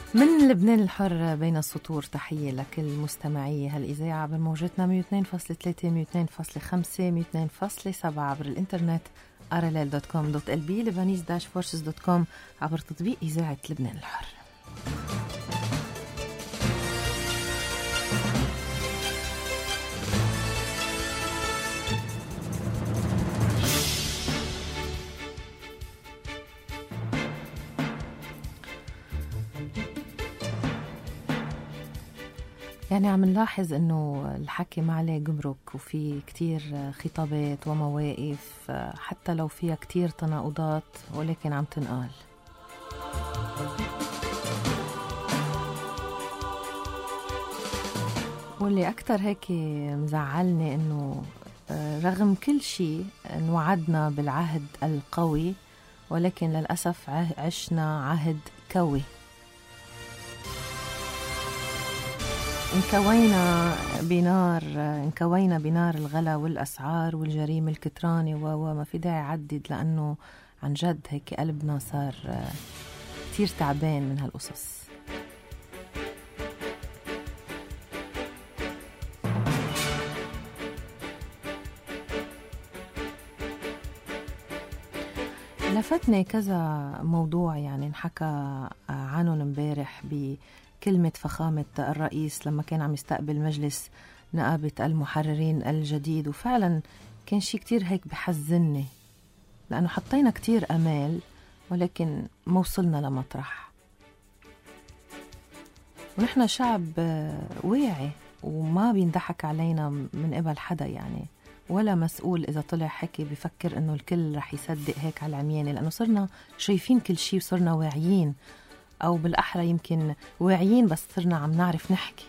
من لبنان الحر بين السطور، تحية لكل مستمعي هالإذاعة بموجتنا 102.3 102.5 102.7 عبر الإنترنت rll.com.lb lebanese-forces.com عبر تطبيق إذاعة لبنان الحر. يعني عم نلاحظ انه الحكي ما عليه جمرك، وفي كتير خطابات ومواقف حتى لو فيها كتير تناقضات ولكن عم تنقال. واللي اكتر هيك مزعلني انه رغم كل شيء وعدنا بالعهد القوي، ولكن للأسف عشنا عهد كوي. انكوينا بنار الغلا والأسعار والجريمة الكتراني وما في داعي عدد، لأنه عن جد هيك قلبنا صار كتير تعبان من هالقصص. لفتني كذا موضوع يعني انحكى عنهم امبارح بكلمة فخامة الرئيس لما كان عم يستقبل مجلس نقابة المحررين الجديد، وفعلا كان شي كتير هيك بحزني، لأنه حطينا كتير أمال ولكن ما وصلنا لمطرح. ونحن شعب واعي وما بيندحك علينا من قبل حدا، يعني ولا مسؤول إذا طلع حكي بفكر إنه الكل رح يصدق هيك على العميانة، لأنه صرنا شايفين كل شيء وصرنا واعيين، أو بالأحرى يمكن واعيين بس صرنا عم نعرف نحكي.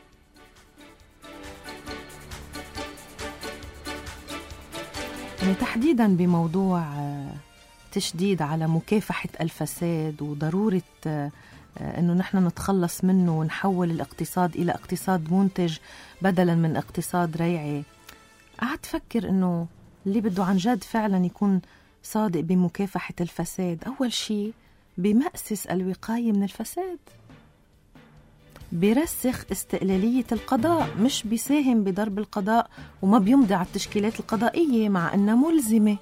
يعني تحديدا بموضوع تشديد على مكافحة الفساد وضرورة إنه نحن نتخلص منه ونحول الاقتصاد إلى اقتصاد منتج بدلا من اقتصاد ريعي. قعدت فكر إنه اللي بده عن جد فعلا يكون صادق بمكافحة الفساد، أول شيء بمأسس الوقاية من الفساد، برسخ استقلالية القضاء، مش بيساهم بضرب القضاء وما بيمضي على التشكيلات القضائية مع أنها ملزمة.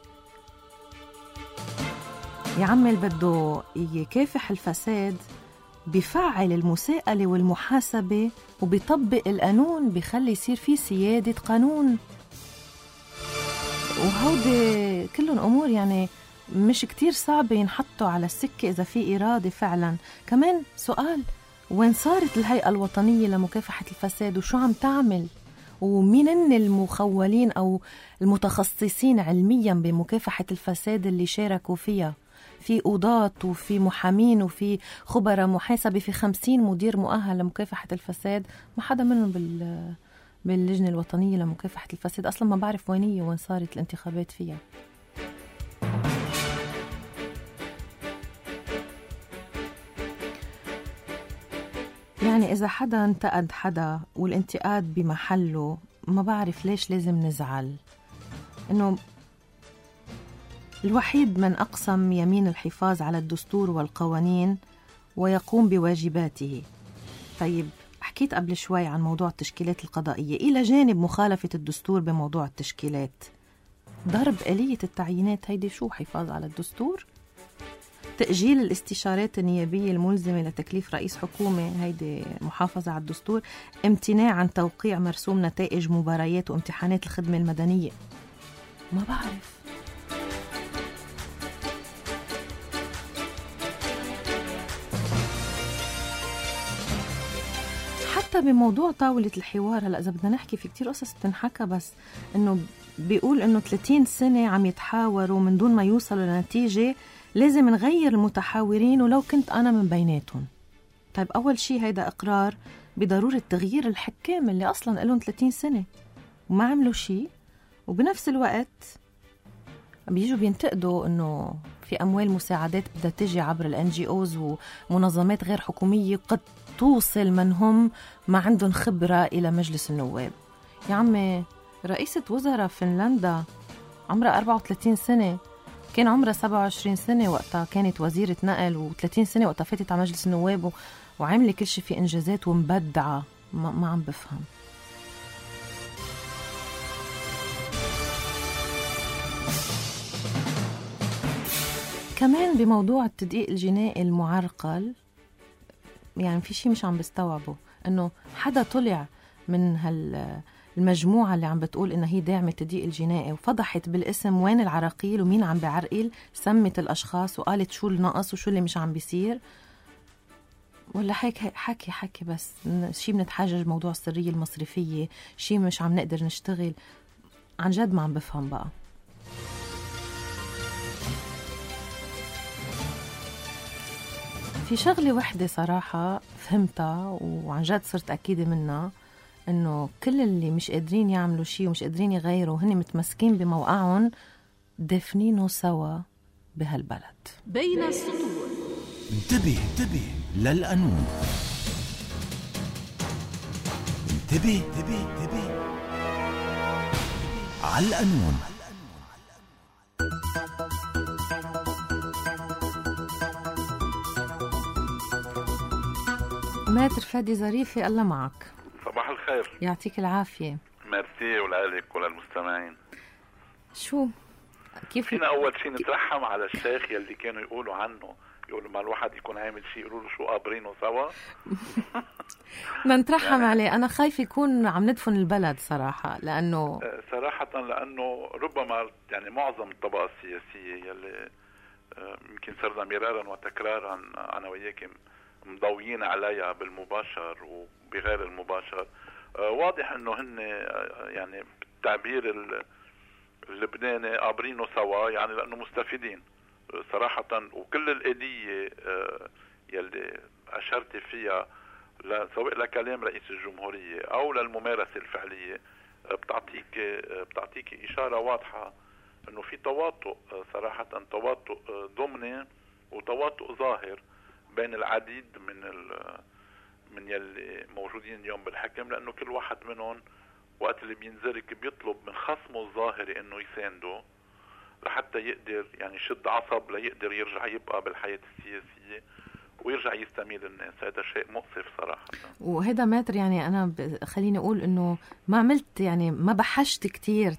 يا عمي اللي بده يكافح الفساد بفعل المساءلة والمحاسبة وبيطبق القانون، بيخلي يصير فيه سيادة قانون. وهودي كلهم أمور يعني مش كتير صعبة ينحطوا على السكة إذا في إرادة فعلا. كمان سؤال، وين صارت الهيئة الوطنية لمكافحة الفساد وشو عم تعمل؟ ومين المخولين أو المتخصصين علميا بمكافحة الفساد اللي شاركوا فيها؟ في قضاة وفي محامين وفي خبراء محاسبة، في 50 مدير مؤهل لمكافحة الفساد، ما حدا منهم باللجنة الوطنية لمكافحة الفساد. أصلا ما بعرف وين صارت الانتخابات فيها. يعني إذا حدا انتقد حدا والانتقاد بمحله، ما بعرف ليش لازم نزعل. إنه الوحيد من أقسم يمين الحفاظ على الدستور والقوانين ويقوم بواجباته. طيب حكيت قبل شوي عن موضوع التشكيلات القضائية، إلى جانب مخالفة الدستور بموضوع التشكيلات، ضرب آلية التعيينات، هيدي شو حفاظ على الدستور؟ تأجيل الاستشارات النيابية الملزمة لتكليف رئيس حكومة، هيدي محافظة على الدستور. امتناع عن توقيع مرسوم نتائج مباريات وامتحانات الخدمة المدنية. ما بعرف. حتى بموضوع طاولة الحوار، هلأ إذا بدنا نحكي في كتير قصص بتنحكى، بس إنه بيقول إنه 30 سنة عم يتحاوروا من دون ما يوصلوا لنتيجة، لازم نغير المتحاورين ولو كنت أنا من بيناتهم. طيب أول شيء هيدا إقرار بضرورة تغيير الحكام اللي أصلاً قالون 30 سنة وما عملوا شيء، وبنفس الوقت بيجوا بينتقدوا إنه في أموال مساعدات بدها تجي عبر الNGOs ومنظمات غير حكومية قد توصل من هم ما عندهم خبرة إلى مجلس النواب. يا عمي رئيسة وزراء فنلندا عمرها 34 سنة، كان عمرها 27 سنة وقتها كانت وزيرة نقل، و30 سنة وقتها فاتت على مجلس النواب، وعاملة كل شيء في إنجازات ومبدعة. ما عم بفهم. كمان بموضوع التدقيق الجنائي المعرقل، يعني في شيء مش عم بستوعبه، انه حدا طلع من المجموعة اللي عم بتقول انها هي داعمة التدقيق الجنائي وفضحت بالاسم وين العراقيل ومين عم بعرقل، سمت الاشخاص وقالت شو النقص وشو اللي مش عم بيصير، ولا حكي بس شيء بنتحجج موضوع السرية المصرفية، شيء مش عم نقدر نشتغل. عن جد ما عم بفهم بقى. في شغلة وحدة صراحة فهمتها وعن جد صرت أكيدة منها، إنه كل اللي مش قادرين يعملوا شيء ومش قادرين يغيروا وهن متمسكين بموقعهم دفنينه سوا بهالبلد. بين السطور. انتبه للقانون. انتبه على القانون. ماتر فادي ظريفي، الله معك. صباح الخير. يعطيك العافية. ميرسي ولك وللمستمعين. شو كيف فينا أول شيء نترحم على الشيخ يلي كانوا يقولوا عنه، يقولوا ما الواحد يكون عامل شيء يقولوا له شو قابرينه سوا. ما نترحم يعني عليه. أنا خايف يكون عم ندفن البلد صراحة، لأنه ربما يعني معظم الطبقة السياسية يلي يمكن صرنا مرارا وتكرارا أنا وياك مضويين عليها بالمباشر وبغير المباشر، واضح انه هن يعني بالتعبير اللبناني قابرينه سوا، يعني لانه مستفيدين صراحة. وكل الآلية يلي اشرت فيها سواء لكلام رئيس الجمهورية او للممارسة الفعلية بتعطيك اشارة واضحة انه في تواطؤ صراحة، تواطؤ ضمني وتواطؤ ظاهر بين العديد من يلي موجودين اليوم بالحكم، لأنه كل واحد منهم وقت اللي بينزرك بيطلب من خصمه الظاهري إنه يسانده لحتى يقدر يعني يشد عصب ليقدر يرجع يبقى بالحياة السياسية ويرجع يستميل الناس. هذا شيء مؤسف صراحة. وهذا ماتر يعني أنا خليني أقول إنه ما عملت يعني ما بحشت كتير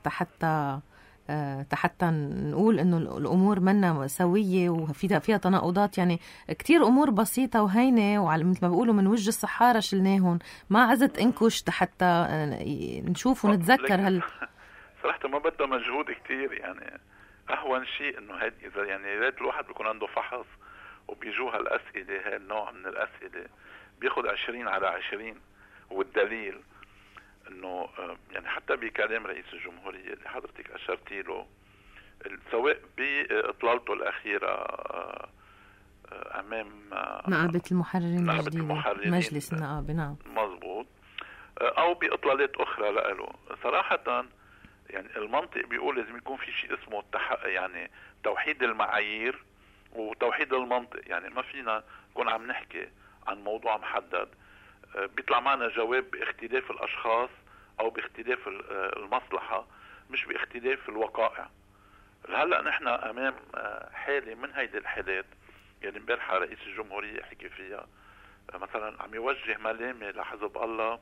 حتى نقول إنه الأمور منا سوية وفيها تناقضات. يعني كتير أمور بسيطة وهينة، ومثل ما بيقولوا من وجه الصحارى شلناهم، ما عزت انكش حتى نشوف ونتذكر صراحة ما بدها مجهود كتير. يعني أهون شيء إنه إذا يعني ريت الواحد بيكون عنده فحص وبيجوها الأسئلة، هاي النوع من الأسئلة بياخد 20/20، والدليل انه يعني حتى بكلام رئيس الجمهورية اللي حضرتك اشرتي له، سواء باطلالته الاخيرة امام نقابة المحررين الجديدة مجلس النقابة، نعم مزبوط، او باطلالات اخرى له، صراحة يعني المنطق بيقول لازم يكون في شيء اسمه يعني توحيد المعايير وتوحيد المنطق. يعني ما فينا نكون عم نحكي عن موضوع محدد بيطلع معنا جواب باختلاف الاشخاص او باختلاف المصلحة، مش باختلاف الوقائع. هلا نحن امام حالة من هيدي الحالات. يعني امبارحة رئيس الجمهورية حكي فيها، مثلا عم يوجه ملامة لحزب الله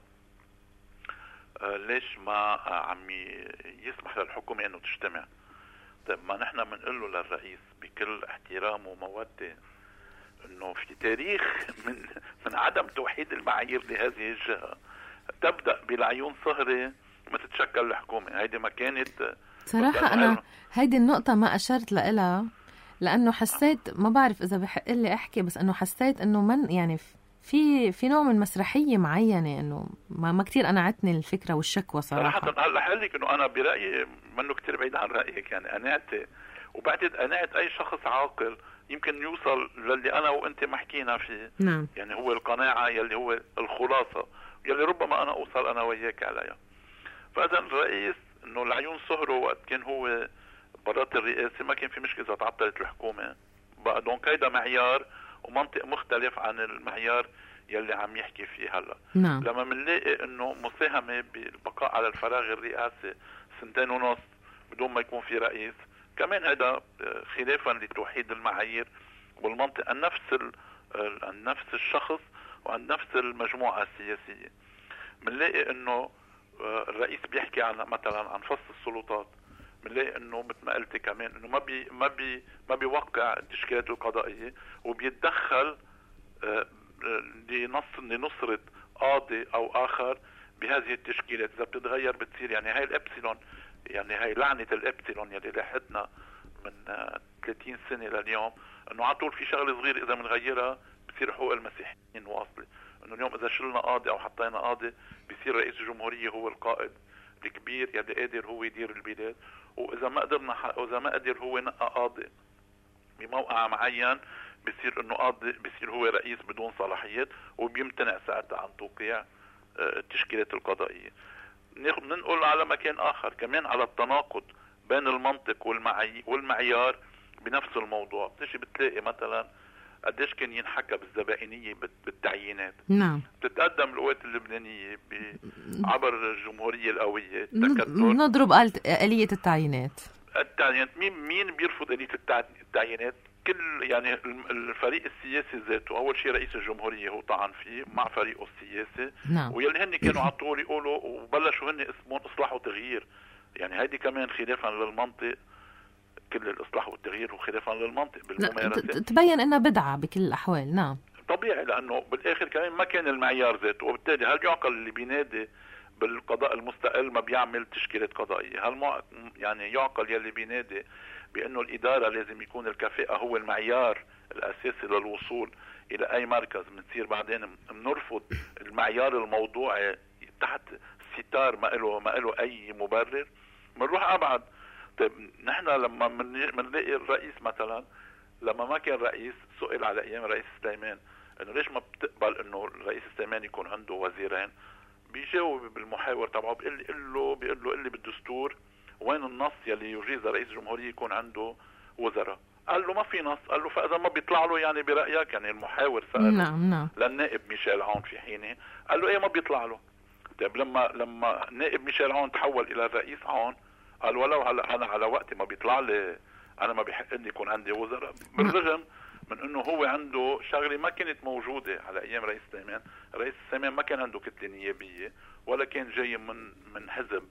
ليش ما عم يسمح للحكومة انه تجتمع. طيب ما نحن بنقول له للرئيس بكل احترام ومودة انه في تاريخ من عدم توحيد المعايير لهذه الجهة تبدأ بالعيون صهري ما تتشكل الحكومة. هيدي ما كانت صراحة. أنا هيدي النقطة ما أشرت لها لأنه حسيت، ما بعرف إذا بحق لي أحكي، بس أنه حسيت أنه من يعني في نوع من مسرحية معينة، أنه ما كتير أنا عتني الفكرة والشكوى صراحة. هلا حالك أنه أنا برأيي منه كتير بعيد عن رأيك. يعني أناعتي وبعتقد أناعت أي شخص عاقل يمكن يوصل للي أنا وأنت ما حكينا فيه. نعم. يعني هو القناعة يلي هو الخلاصة يلي ربما أنا أوصل أنا وياك عليها. فإذا الرئيس إنه العيون صهره وقت كان هو برات الرئاسة ما كان في مشكلة إذا تعطلت الحكومة بقى. دونك هيدا معيار ومنطق مختلف عن المعيار يلي عم يحكي فيه هلا. نعم. لما منلاقي إنه مساهمة بالبقاء على الفراغ الرئاسي 2.5 بدون ما يكون في رئيس، كمان هذا خلافا لتوحيد المعايير والمنطق. نفس الشخص وعند نفس المجموعة السياسية. بنلاقي انه الرئيس بيحكي عن مثلا عن فصل السلطات، بنلاقي انه مثل ما قلت كمان انه ما بيوقع التشكيلات القضائية وبيتدخل لنصرة قاضي او اخر بهذه التشكيلات. اذا بتتغير بتصير يعني هاي الابسلون، يعني هاي لعنة الابسلون يلي لاحتنا من 30 سنة لليوم، انه على طول في شغله صغيره اذا بنغيرها بصير حقوق المسيحيين واصله. انه اليوم اذا شلنا قاضي او حطينا قاضي بصير رئيس الجمهوريه هو القائد الكبير يلي قادر هو يدير البلاد، واذا ما قدر هو نقى قاضي بموقع معين بصير انه قاضي بصير هو رئيس بدون صلاحيات وبيمتنع ساعتها عن توقيع التشكيلات القضائيه. ننقل على مكان اخر كمان على التناقض بين المنطق والمعيار بنفس الموضوع. بتجي بتلاقي مثلا قديش كان ينحكى بالزبائنية بالتعيينات. نعم. تتقدم القوات اللبنانية عبر الجمهورية القوية نضرب آلية التعيينات. مين بيرفض آلية التعيينات؟ كل يعني الفريق السياسي ذاته اول شيء رئيس الجمهورية هو طعن فيه مع فريقه السياسي. نعم. ويلي هن كانوا على طول يقولوا وبلشوا هن اسمهم اصلاح وتغيير. يعني هيدي كمان خلافا للمنطق، كل الاصلاح والتغيير وخلافا للمنطق بالممارسه تبين انها بدعه بكل الاحوال. نعم طبيعي، لانه بالاخر كمان ما كان المعيار ذاته، وبالتالي هل يعقل اللي بينادي بالقضاء المستقل ما بيعمل تشكيلات قضائيه؟ هل يعني يعقل يلي بينادي بانه الاداره لازم يكون الكفاءه هو المعيار الاساسي للوصول الى اي مركز؟ بنصير بعدين بنرفض المعيار الموضوعي تحت ستار ما له اي مبرر. بنروح ابعد. طيب نحن لما بنلاقي الرئيس مثلا لما ما كان رئيس سئل على ايام الرئيس سليمان انه ليش ما بتقبل انه الرئيس سليمان يكون عنده وزيرين؟ بيجاوب بالمحاور تبعه بيقول له اللي بالدستور وين النص يلي يجيز رئيس الجمهورية يكون عنده وزراء؟ قال له ما في نص. قال له فاذا ما بيطلع له يعني برايك؟ يعني المحاور سأله نعم للنائب ميشيل عون في حينه، قال له ايه ما بيطلع له. طيب لما نائب ميشيل عون تحول الى الرئيس عون قال ولو انا على وقتي ما بيطلع لي انا ما بيحق لي يكون عندي وزراء، بالرغم من انه هو عنده شغله ما كانت موجوده على ايام رئيس سليمان. رئيس سليمان ما كان عنده كتله نيابيه ولا كان جاي من حزب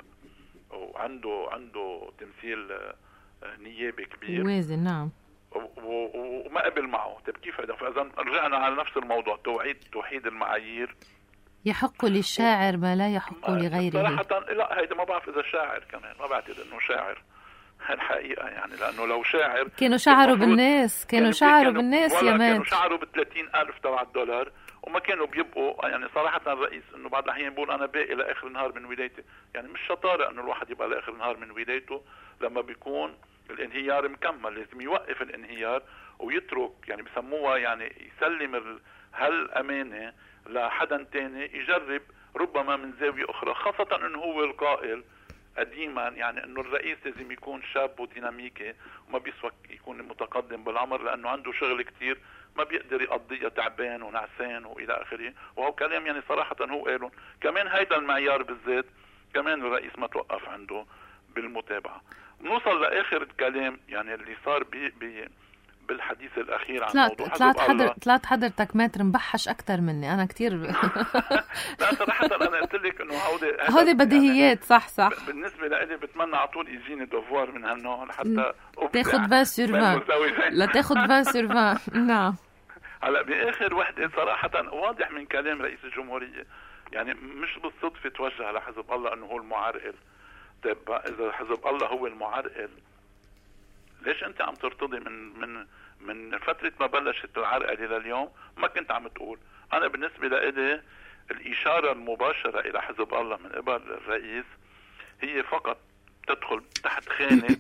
وعنده تمثيل نيابي كبير وازن. نعم. وما قبل معه. طيب كيف هذا؟ فاذا رجعنا على نفس الموضوع، توحيد المعايير. يحق للشاعر ما لا يحق لغيره. صراحة لا، هيدا ما بعرف إذا شاعر كمان، ما بعتقد إنه شاعر الحقيقة. يعني لأنه لو شاعر كانوا شعروا بالناس، كانوا شعروا بالناس يا مان. كانوا شعروا ب30,000 تبع الدولار وما كانوا بيبقوا. يعني صراحة الرئيس إنه بعض الأحيان بيقول أنا باقي لآخر النهار من ولايتي. يعني مش شطارة إنه الواحد يبقى لآخر النهار من ولايته لما بيكون الانهيار مكمل. لازم يوقف الانهيار ويترك، يعني بسموها يعني يسلم هالأمانة لحدا تاني يجرب ربما من زاوية أخرى، خاصة أنه هو القائل قديما يعني أنه الرئيس لازم يكون شاب وديناميكي وما بيسوى يكون متقدم بالعمر لأنه عنده شغل كتير ما بيقدر يقضيه تعبان ونعسان وإلى آخره. وهو كلام يعني صراحة هو قالون. كمان هيدا المعيار بالذات كمان الرئيس ما توقف عنده بالمتابعة. نوصل لآخر الكلام يعني اللي صار بالحديث الأخير عن موضوع طلعت حضرتك ماتر مبحش أكتر مني أنا كتير. لا صراحة أنا قلت لك إنه هودي بديهيات. صح بالنسبة لي بتمنى على طول يجيني دوفوار من هالنوع لحتى تاخد 20 sur 20 لا تاخد 20 sur 20. نعم. هلا بآخر وحدة صراحة واضح من كلام رئيس الجمهورية يعني مش بالصدفة توجه لحزب الله أنه هو المعرقل. طيب إذا حزب الله هو المعرقل ليش أنت عم ترتضي من فترة ما بلشت العرقلة لليوم ما كنت عم تقول؟ أنا بالنسبة لي الإشارة المباشرة إلى حزب الله من قبل الرئيس هي فقط تدخل تحت خانة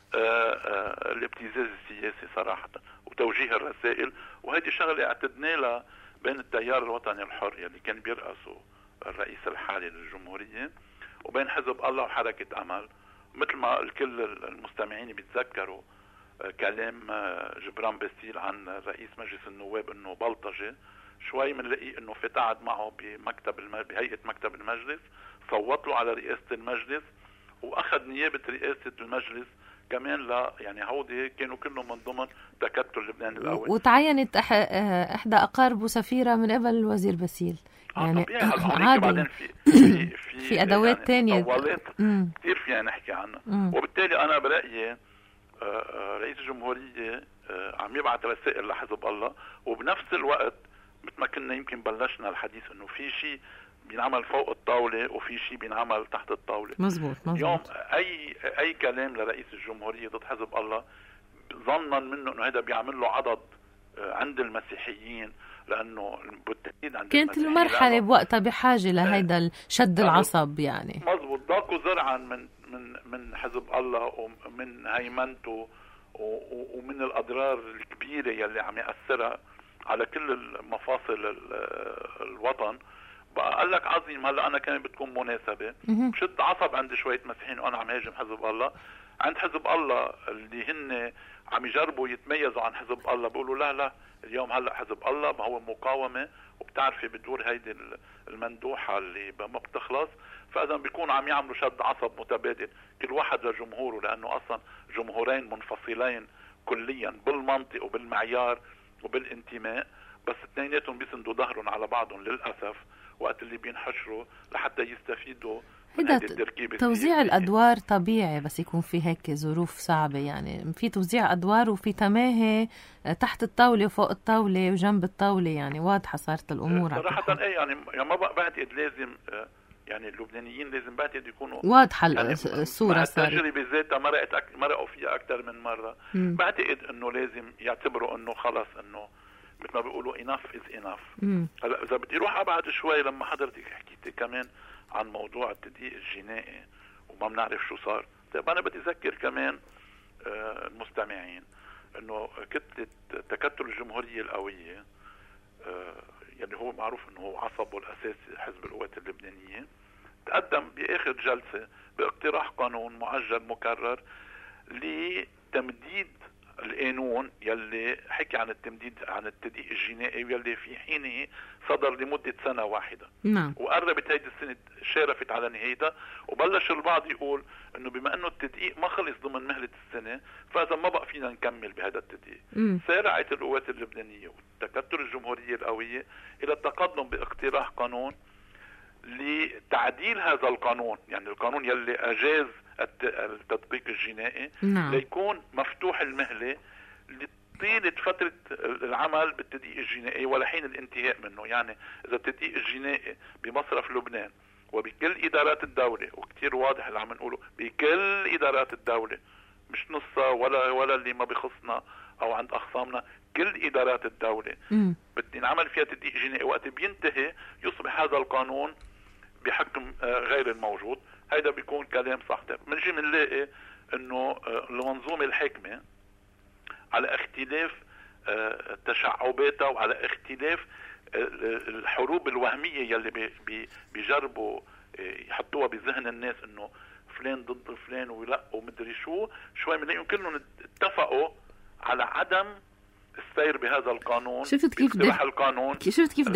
الابتزاز السياسي صراحة وتوجيه الرسائل. وهذه شغلة اعتدنا لها بين التيار الوطني الحر اللي كان بيرأسه الرئيس الحالي للجمهورية وبين حزب الله وحركة أمل. مثل ما الكل المستمعين بيتذكروا كلام جبران باسيل عن رئيس مجلس النواب انه بلطجي، شوي منلاقي انه فتعد معه بهيئة مكتب المجلس، صوت له على رئاسة المجلس واخذ نيابة رئاسة المجلس كمان لا يعني هودي كانوا كلهم من ضمن تكتل لبنان القوي. وتعينت احدى اقاربه سفيره من قبل الوزير باسيل. يعني عادي. بعدين في ادوات يعني تانية كثير فيها نحكي عنها. وبالتالي انا برايي رئيس الجمهوريه عم يبعث رسائل لحزب الله، وبنفس الوقت مثل ما كنا يمكن بلشنا الحديث انه في شيء بينعمل فوق الطاوله وفي شيء بينعمل تحت الطاوله. مزبوط. اليوم اي كلام لرئيس الجمهوريه ضد حزب الله ظنا منه انه هذا بيعمل له عضد عند المسيحيين، لانه بالتاكيد عند كانت المرحله بوقتها بحاجه لهيدا شد العصب يعني. مزبوط. ضاقوا زرعا من حزب الله ومن هيمنته ومن الاضرار الكبيره يلي عم ياثرها على كل مفاصل الوطن. بقى قال لك عظيم، هلا انا كان بتكون مناسبه بشد عصب عند شويه مسيحيين وانا عم هاجم حزب الله. عند حزب الله اللي هن عم يجربوا يتميزوا عن حزب الله بيقولوا لا اليوم هلا حزب الله ما هو مقاومه، وبتعرفي بدور هيدي المندوحه اللي ما بتخلص. فاذا بيكونوا عم يعملوا شد عصب متبادل كل واحد لجمهوره، لانه اصلا جمهورين منفصلين كليا بالمنطق وبالمعيار وبالانتماء، بس اثنيناتهم بيسندوا ظهرهم على بعضهم للاسف وقت اللي بينحشروا لحتى يستفيدوا. هذا توزيع الادوار طبيعي بس يكون في هيك ظروف صعبه، يعني في توزيع ادوار وفي تماهي تحت الطاوله وفوق الطاوله وجنب الطاوله، يعني واضحه صارت الامور صراحه. يعني ما بعتقد لازم يعني اللبنانيين لازم بعتقد يكونوا واضحه يعني الصوره. صارت التجربه ذاتها مرقوا فيها اكثر من مره. بعتقد انه لازم يعتبروا انه خلص انه مثل ما بيقولوا enough is enough. هلا اذا بدي اروح ابعد شوي لما حضرتك حكيتي كمان عن موضوع التدقيق الجنائي وما بنعرف شو صار. طيب انا بدي اذكر كمان المستمعين انه كتلة تكتل الجمهورية القوية يعني هو معروف انه هو عصبه الاساسي حزب القوات اللبنانية، تقدم باخر جلسة باقتراح قانون معجل مكرر لتمديد القانون يلي حكي عن التمديد عن التدقيق الجنائي واللي في حينه صدر لمدة سنة واحدة. نعم. وقربت هيدي السنة شارفت على نهايتها، وبلش البعض يقول انه بما انه التدقيق ما خلص ضمن مهلة السنة فاذا ما بقى فينا نكمل بهذا التدقيق. سارعت القوات اللبنانية وتكتل الجمهورية القوية الى التقدم باقتراح قانون لتعديل هذا القانون، يعني القانون يلي اجاز التدقيق الجنائي. نعم. ليكون مفتوح المهلة لطيلة فترة العمل بالتدقيق الجنائي ولحين الانتهاء منه. يعني إذا التدقيق الجنائي بمصرف لبنان وبكل إدارات الدولة، وكتير واضح اللي عم نقوله بكل إدارات الدولة مش نصها ولا اللي ما بخصنا أو عند أخصامنا، كل إدارات الدولة بدي نعمل فيها تدقيق جنائي وقت بينتهي يصبح هذا القانون بحكم غير الموجود. هيدا بيكون كلام صح. منجي منلاقي انه المنظومة الحاكمة على اختلاف تشعباتها وعلى اختلاف الحروب الوهمية يلي بيجربوا يحطوها بذهن الناس انه فلان ضد فلان ولا ومدري شوي منلاقيهم كلهم اتفقوا على عدم السير بهذا القانون. شفت كيف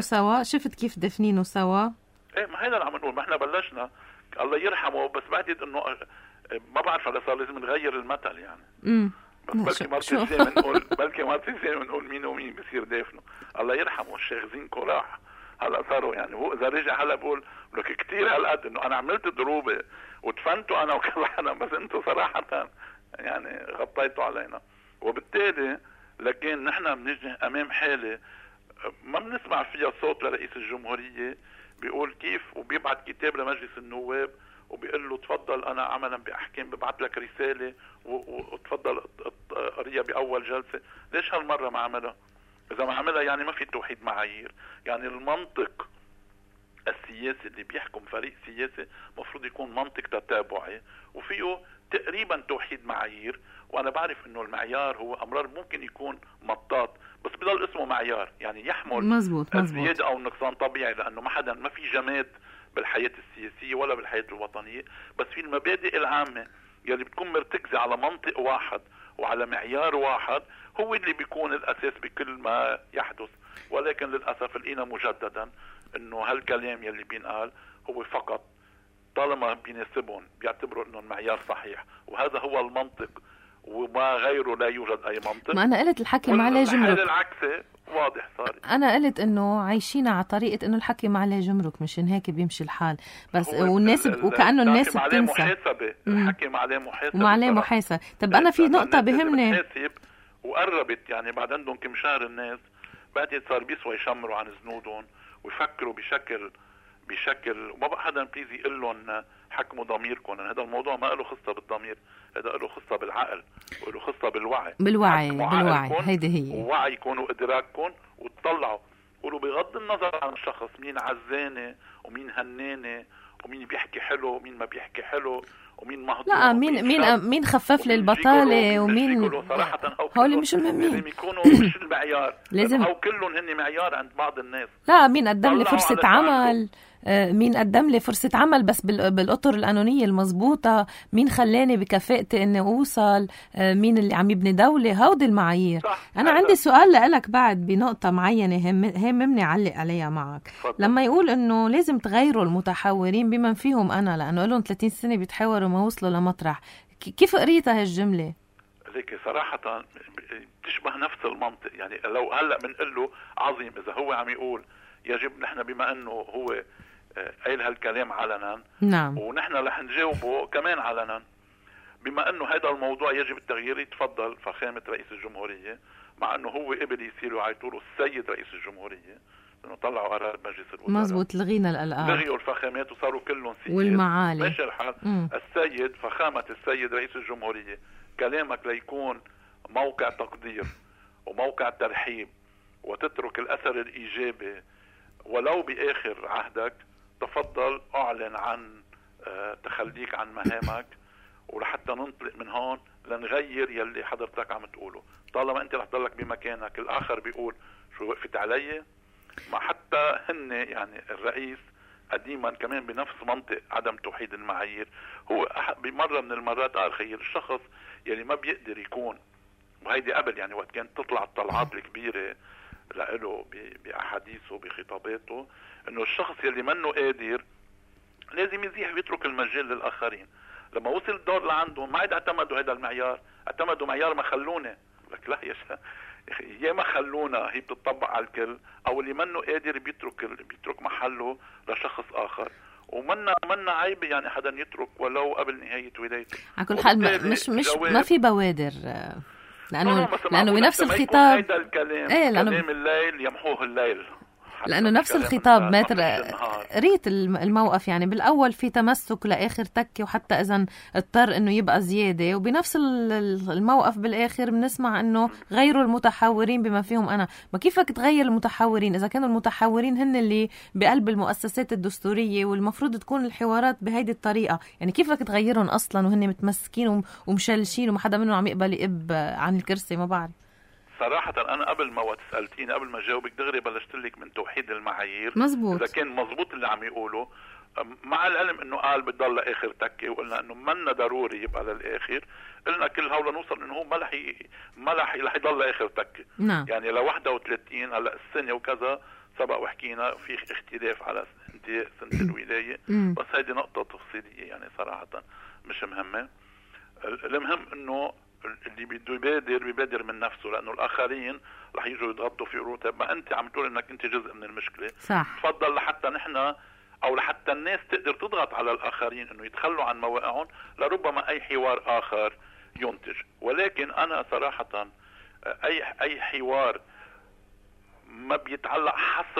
دفنينه سوا. ايه ما هذا اللي عم نقول. ما احنا بلشنا الله يرحمه، بس بعتقد انه ما بعرف هذا صار لازم نغير المثل يعني. بس بلكي مرة زين بنقول مين ومين بصير دافنه. الله يرحمه الشيخ زينكو راح، هلا صاروا يعني هو اذا رجع هلا بقول لك كثير هالقد انه انا عملت ضروبه ودفنته انا وكل حدا، بس انتم صراحه يعني غطيتوا علينا. وبالتالي لكن نحن بنجي امام حاله ما بنسمع فيها صوت لرئيس الجمهوريه بيقول كيف وبيبعت كتاب لمجلس النواب وبيقول له تفضل انا عملا باحكام ببعث لك رساله وتفضل قريها باول جلسه. ليش هالمره ما عملها؟ اذا ما عملها يعني ما في توحيد معايير. يعني المنطق السياسي اللي بيحكم فريق سياسي مفروض يكون منطق تتابعي وفيه تقريبا توحيد معايير. وانا بعرف انه المعيار هو امرار ممكن يكون مطاط بس بضل اسمه معيار، يعني يحمل مزبوط. الزياده او النقصان طبيعي، لانه ما في جماد بالحياه السياسيه ولا بالحياه الوطنيه، بس في المبادئ العامه يلي بتكون مرتكزه على منطق واحد وعلى معيار واحد هو اللي بيكون الاساس بكل ما يحدث. ولكن للاسف لقينا مجددا انه هالكلام يلي بينقال هو فقط طالما بيناسبهم بيعتبروا انه المعيار صحيح، وهذا هو المنطق وما غيره، لا يوجد اي منطق. ما انا قلت الحكي ما عليه جمرك، العكسي واضح صار. انا قلت انه عايشين على طريقه انه الحكي ما عليه جمرك، مشان هيك بيمشي الحال. بس والناس وكانه الناس بتنسى الحكي ما عليه محاسبه وما عليه محاسبه. طب انا في نقطه بهمني وقربت يعني بعد عندهم كم شهر الناس بعد صار بيسوى يشمروا عن زنودهم ويفكروا بشكل وما بقى حدا بليز يقول لهم حكموا ضميركم. هذا الموضوع ما له خصه بالضمير، هذا له خصه بالعقل وله خصه بالوعي. هيدي هي ووعيكم وادراككم، وتطلعوا قولوا بغض النظر عن الشخص مين عزاني ومين هناني ومين بيحكي حلو ومين ما بيحكي حلو ومين مهضوم. لا مين خفف لي البطاله ومين صراحه هول مش المهمين. لازم يكونوا مش المعيار، لازم او كلهم هن معيار عند بعض الناس. لا مين قدم لي فرصه عمل، مين قدم لي فرصة عمل بس بالأطر القانونية المضبوطة، مين خلاني بكفاءتي اني اوصل، مين اللي عم يبني دولة. هودي المعايير. انا عندي سؤال لك بعد بنقطة معينة هممني علق عليها معك. لما يقول انه لازم تغيروا المتحورين بمن فيهم انا، لانه لهم 30 سنة بيتحاوروا ما وصلوا لمطرح، كيف قريتها هالجملة؟ ليك صراحة تشبه نفس المنطق. يعني لو هلأ بنقول له عظيم اذا هو عم يقول يجب نحن بما انه هو قايل هالكلام علنا، نعم، ونحن رح نجاوبه كمان علنا بما انه هذا الموضوع يجب التغيير. يتفضل فخامة رئيس الجمهورية، مع انه هو قبل يصير يعيطوا السيد رئيس الجمهورية لانه طلعوا قرار مجلس الوزراء. مزبوط، لغينا الالقاب، لغيوا الفخامات وصاروا كلهم سيد والمعالي. ماشي الحال. السيد فخامة السيد رئيس الجمهورية، كلامك ليكون موقع تقدير وموقع ترحيب وتترك الاثر الايجابي ولو باخر عهدك. تفضل اعلن عن تخليك عن مهامك، ولحتى ننطلق من هون لنغير يلي حضرتك عم تقوله. طالما انت رح تضلك بمكانك الاخر بيقول شو وقفت علي. ما حتى هن يعني الرئيس قديما كمان بنفس منطق عدم توحيد المعايير، هو بمرة من المرات قال خير الشخص يلي ما بيقدر يكون، وهيدي قبل يعني وقت كانت تطلع الطلعات الكبيرة لقله بأحاديثه بخطاباته، انه الشخص يلي منه قادر لازم يزيح ويترك المجال للآخرين. لما وصل الدور لعندهم ما عاد اعتمدوا هذا المعيار، اعتمدوا معيار ما خلونا. لك لا يا ما خلونا هي بتطبق على الكل، او اللي منه قادر بيترك محله لشخص آخر. ومنا عيب يعني حدا يترك ولو قبل نهاية ولايته. على كل حال مش ما في بوادر، لأنه بنفس الخطاب كلام الليل يمحوه الليل، لأنه نفس الخطاب ماتر قريت الموقف. يعني بالأول في تمسك لآخر تكة، وحتى إذا اضطر إنه يبقى زيادة، وبنفس الموقف بالآخر بنسمع إنه غيروا المتحورين بما فيهم أنا. ما كيفك تغير المتحورين إذا كانوا المتحورين هن اللي بقلب المؤسسات الدستورية، والمفروض تكون الحوارات بهيدي الطريقة؟ يعني كيفك تغيرهم أصلا وهن متمسكين ومشلشين وما حدا منهم عم يقبل يقب عن الكرسي؟ ما بعرف صراحة. أنا قبل ما سألتيني قبل ما جاوبك دغري بلشت لك من توحيد المعايير. مزبوط. إذا كان مزبوط اللي عم يقوله، مع العلم إنه قال بتضل آخر تكة، وقلنا إنه منا ضروري يبقى للآخر. قلنا كل هولا نوصل إنه هو ما رح يضل آخر تكة. نعم. يعني لو 31 هلا السنة وكذا سبق وحكينا في اختلاف على انتهاء سنة الولاية، بس هيدي نقطة تفصيلية يعني صراحة مش مهمة. المهم إنه اللي بده يبادر من نفسه، لانه الاخرين رح يجوا يضغطوا في قروته. ما انت عم تقول انك انت جزء من المشكله، صح. تفضل لحتى نحن او لحتى الناس تقدر تضغط على الاخرين انه يتخلوا عن مواقعهم، لربما اي حوار اخر ينتج. ولكن انا صراحه اي حوار ما بيتعلق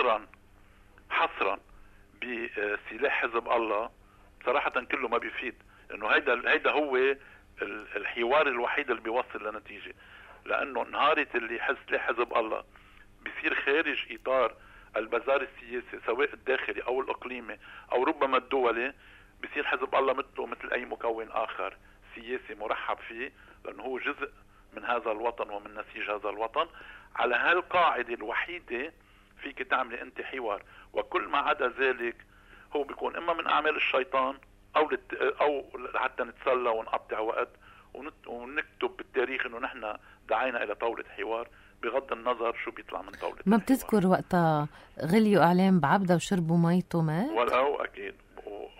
حصرا بسلاح حزب الله صراحه كله ما بيفيد، لانه هيدا هو الحوار الوحيد اللي بيوصل لنتيجة. لأنه نهارة اللي سلاح حزب الله بيصير خارج إطار البزار السياسي سواء الداخلي أو الإقليمي أو ربما الدولي، بيصير حزب الله مثل أي مكون آخر سياسي مرحب فيه، لأنه هو جزء من هذا الوطن ومن نسيج هذا الوطن. على هالقاعدة الوحيدة فيك تعملي أنت حوار، وكل ما عدا ذلك هو بيكون إما من أعمال الشيطان أو حتى نتسلى ونقطع وقت ونكتب بالتاريخ إنه نحن دعينا إلى طاولة حوار، بغض النظر شو بيطلع من طاولة ما بتذكر وقتها غليوا أعلام بعبدة وشربوا ميته مات؟ ولو أكيد.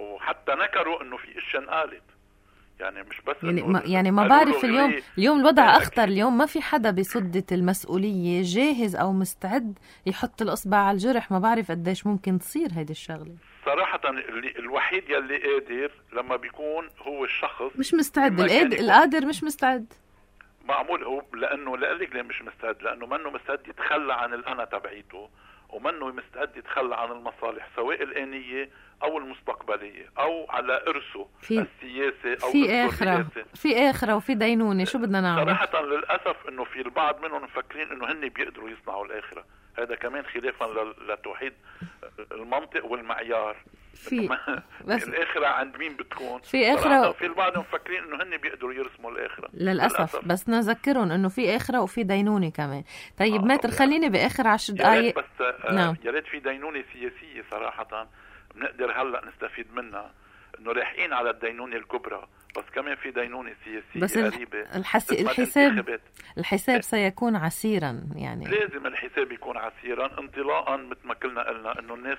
وحتى نكروا انه في اشياء انقالت، يعني مش بس يعني ما بعرف اليوم الوضع اخطر. اليوم ما في حدا بسدة المسؤولية جاهز او مستعد يحط الاصبع على الجرح. ما بعرف قديش ممكن تصير هيدي الشغلة. صراحة الوحيد يلي قادر لما بيكون هو الشخص مش مستعد. القادر مش مستعد. معمول هو لانه لقلك ليه مش مستعد؟ لانه منه مستعد يتخلى عن الانا تبعيته، ومنه مستعد يتخلى عن المصالح سواء الآنية او المستقبلية او على ارثه السياسي او في آخرة وفي دينونة. شو بدنا نعمل؟ صراحة للأسف انه في البعض منهم مفكرين انه هن بيقدروا يصنعوا الآخرة. هذا كمان خلافا لتوحيد المنطق والمعيار. بس الآخرة عند مين بتكون؟ في آخرة في البعض مفكرين انه هن بيقدروا يرسموا الآخرة. للأسف. بس نذكرهم انه في آخرة وفي دينونة كمان. طيب ماتر خليني بآخر 10 دقايق بس يا ريت في دينونة سياسية صراحة بنقدر هلا نستفيد منها، انه رايحين على الدينونة الكبرى، بس كمان في دينونة سياسية بس قريبة. الحساب سيكون عسيرا. يعني لازم الحساب يكون عسيرا، انطلاقا مثل ما كلنا قلنا انه الناس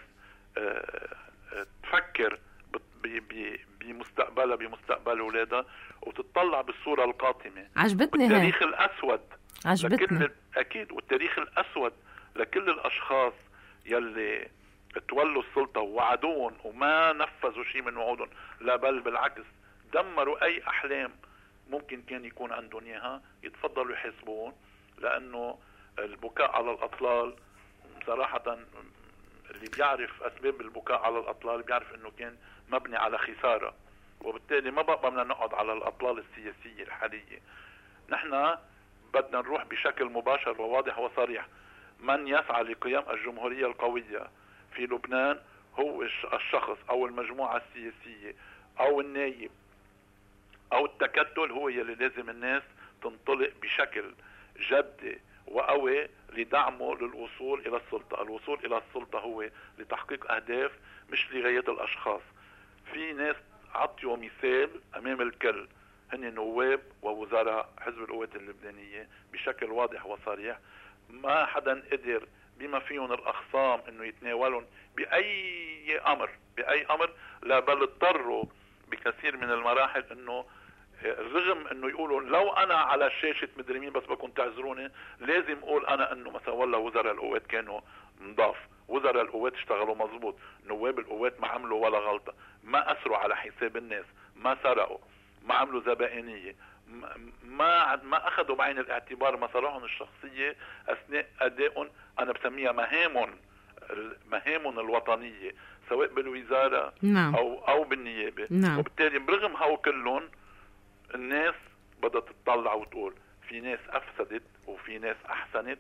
تفكر بمستقبلها بمستقبل اولادها وتطلع بالصورة القاتمة. عجبتني التاريخ الأسود. عجبتني أكيد. والتاريخ الأسود لكل الأشخاص يلي تولوا السلطة ووعدون وما نفذوا شيء من وعودهم، لا بل بالعكس دمروا أي أحلام ممكن كان يكون عندهم إياها. يتفضلوا يحاسبون، لأنه البكاء على الأطلال صراحة اللي بيعرف أسباب البكاء على الأطلال بيعرف أنه كان مبني على خسارة، وبالتالي ما بقى بدنا نقعد على الأطلال السياسية الحالية. نحن بدنا نروح بشكل مباشر وواضح وصريح. من يسعى لقيام الجمهورية القوية في لبنان هو الشخص أو المجموعة السياسية أو النايب أو التكتل، هو يلي لازم الناس تنطلق بشكل جدي وقوي لدعمه للوصول إلى السلطة. الوصول إلى السلطة هو لتحقيق أهداف مش لغاية الأشخاص. في ناس عطيوا مثال أمام الكل، هن نواب ووزراء حزب القوات اللبنانية بشكل واضح وصريح. ما حدا قدر بما فيهم الأخصام انه يتناولون بأي أمر، لا بل اضطروا بكثير من المراحل انه رغم انه يقولوا لو انا على شاشة مدري مين بس بكون تعذروني، لازم اقول انا انه مثلا والله وزراء القوات كانوا نضاف، وزراء القوات اشتغلوا مظبوط، نواب القوات ما عملوا ولا غلطة، ما أسروا على حساب الناس، ما سرقوا، ما عملوا زبائنية، ما أخذوا بعين الاعتبار مصالحهم الشخصية أثناء أدائهم. أنا بسميها مهامهم الوطنية سواء بالوزارة نعم. أو بالنيابة نعم. وبالتالي برغم هاو كلهم الناس بدها تطلع وتقول في ناس أفسدت وفي ناس أحسنت.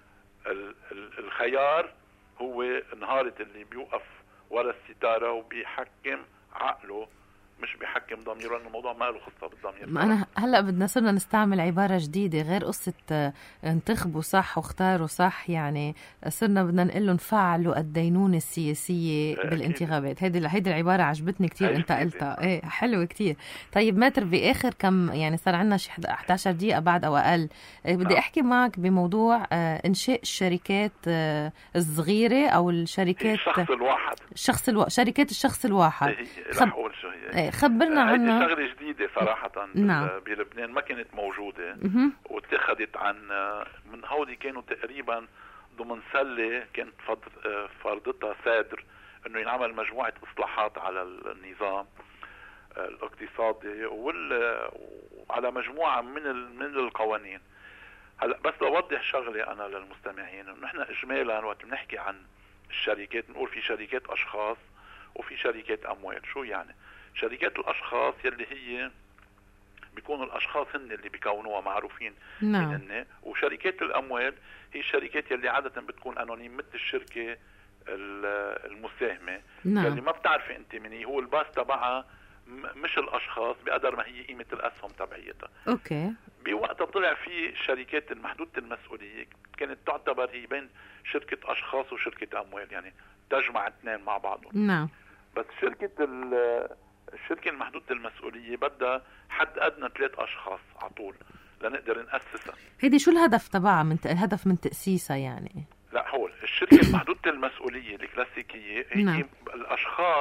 الخيار هو نهارة اللي بيوقف ورا الستارة وبيحكم عقله مش بيحكم ضميره، لأنه الموضوع ما له خصة بالضمير. ما أنا هلأ بدنا صرنا نستعمل عبارة جديدة غير قصة انتخبوا صح واختاروا صح، يعني صرنا بدنا نقول لهم فعلوا الدينونة السياسية بالانتخابات. هيدي العبارة عجبتني كتير انت قلتها. ايه حلوة كتير. طيب ماتر بآخر كم يعني صار عنا 11 دقيقة بعد أو أقل، بدي أحكي معك بموضوع إنشاء الشركات الصغيرة أو الشركات شركات الشخص الواحد. خبرنا عنها. شغلة جديدة صراحة. نعم. بلبنان ما كانت موجودة واتخذت عن من هودي كانوا تقريبا ضمن سلة كانت فرضتها سادر انه ينعمل مجموعة اصلاحات على النظام الاقتصادي وعلى مجموعة من القوانين. هلا بس لوضح شغلة انا للمستمعين، انه نحن اجمالا وقت بنحكي عن الشركات بنقول في شركات اشخاص وفي شركات اموال. شو يعني؟ شركات الاشخاص يلي هي بيكونوا الاشخاص هن اللي بيكونوها معروفين. نعم. هن. وشركات الاموال هي الشركات يلي عادة بتكون انونيم مثل الشركة المساهمة. نعم. يلي ما بتعرفي انت مني، هو الباس تبعها مش الاشخاص بقدر ما هي قيمة الاسهم تبعيتها. اوكي. بوقتها طلع في شركات المحدودة المسؤولية كانت تعتبر هي بين شركة اشخاص وشركة اموال، يعني تجمع اثنين مع بعضهم. نعم. بس الشركة المحدودة المسؤولية بدها حد أدنى 3 أشخاص على طول لنقدر نأسسها. هيدي شو الهدف تبعها الهدف من تأسيسها يعني؟ لا هو الشركة المحدودة المسؤولية الكلاسيكية هي نعم. الأشخاص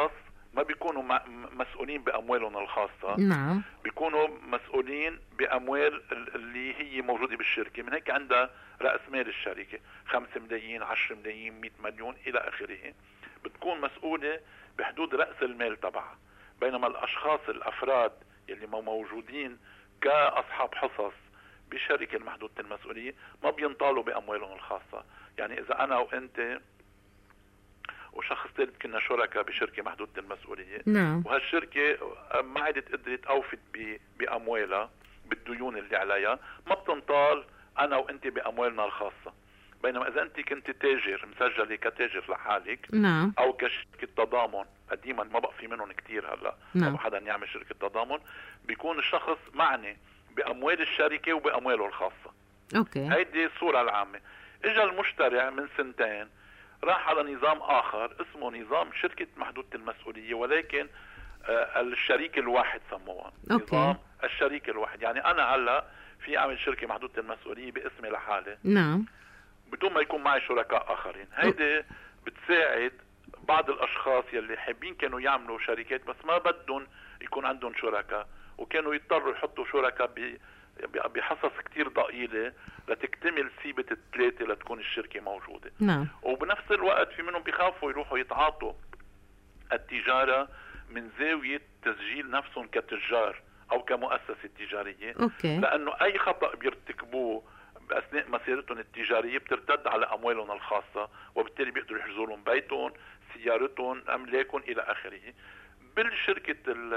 ما بيكونوا مسؤولين بأموالهم الخاصة. نعم. بيكونوا مسؤولين بأموال اللي هي موجودة بالشركة. من هيك عندها رأس مال الشركة 5 ملايين 10 ملايين 100 مليون إلى آخره، بتكون مسؤولة بحدود رأس المال تبعها. بينما الأشخاص الأفراد اللي موجودين كأصحاب حصص بشركة محدودة المسؤولية ما بينطالوا بأموالهم الخاصة. يعني إذا أنا وأنت وشخص ثالث كنا شركاء بشركة محدودة المسؤولية، نعم. وهالشركة ما عادت قدرت أوفت بأموالها بالديون اللي عليها، ما بتنطال أنا وأنت بأموالنا الخاصة. بينما إذا أنت كنت تاجر مسجلة كتاجر لحالك، نعم. أو كشركة تضامن، قديما ما بقى في منهم كتير هلا، نعم. أو حدا يعمل شركة تضامن، بيكون الشخص معني بأموال الشركة وبأمواله الخاصة. أوكي. هيدي الصورة العامة. إجا المشترع من 2 سنين راح على نظام آخر اسمه نظام شركة محدودة المسؤولية، ولكن الشريك الواحد سموها. نظام الشريك الواحد. يعني أنا هلا في أعمل شركة محدودة المسؤولية باسمي لحالي، نعم، بدون ما يكون معي شركاء آخرين. هيدي بتساعد بعض الأشخاص يلي حابين كانوا يعملوا شركات بس ما بدهم يكون عندهم شركاء، وكانوا يضطروا يحطوا شركاء بحصص كتير ضئيلة لتكتمل سيبة 3 لتكون الشركة موجودة. نعم. وبنفس الوقت في منهم بيخافوا يروحوا يتعاطوا التجارة من زاوية تسجيل نفسهم كتجار أو كمؤسسة تجارية. أوكي. لأنه أي خطأ بيرتكبوه أثناء مسيرتهم التجارية بترتد على أموالهم الخاصة، وبالتالي بيقدروا يحجزوا لهم بيتهم، سيارتهم، أملاكهم إلى آخره. بالشركة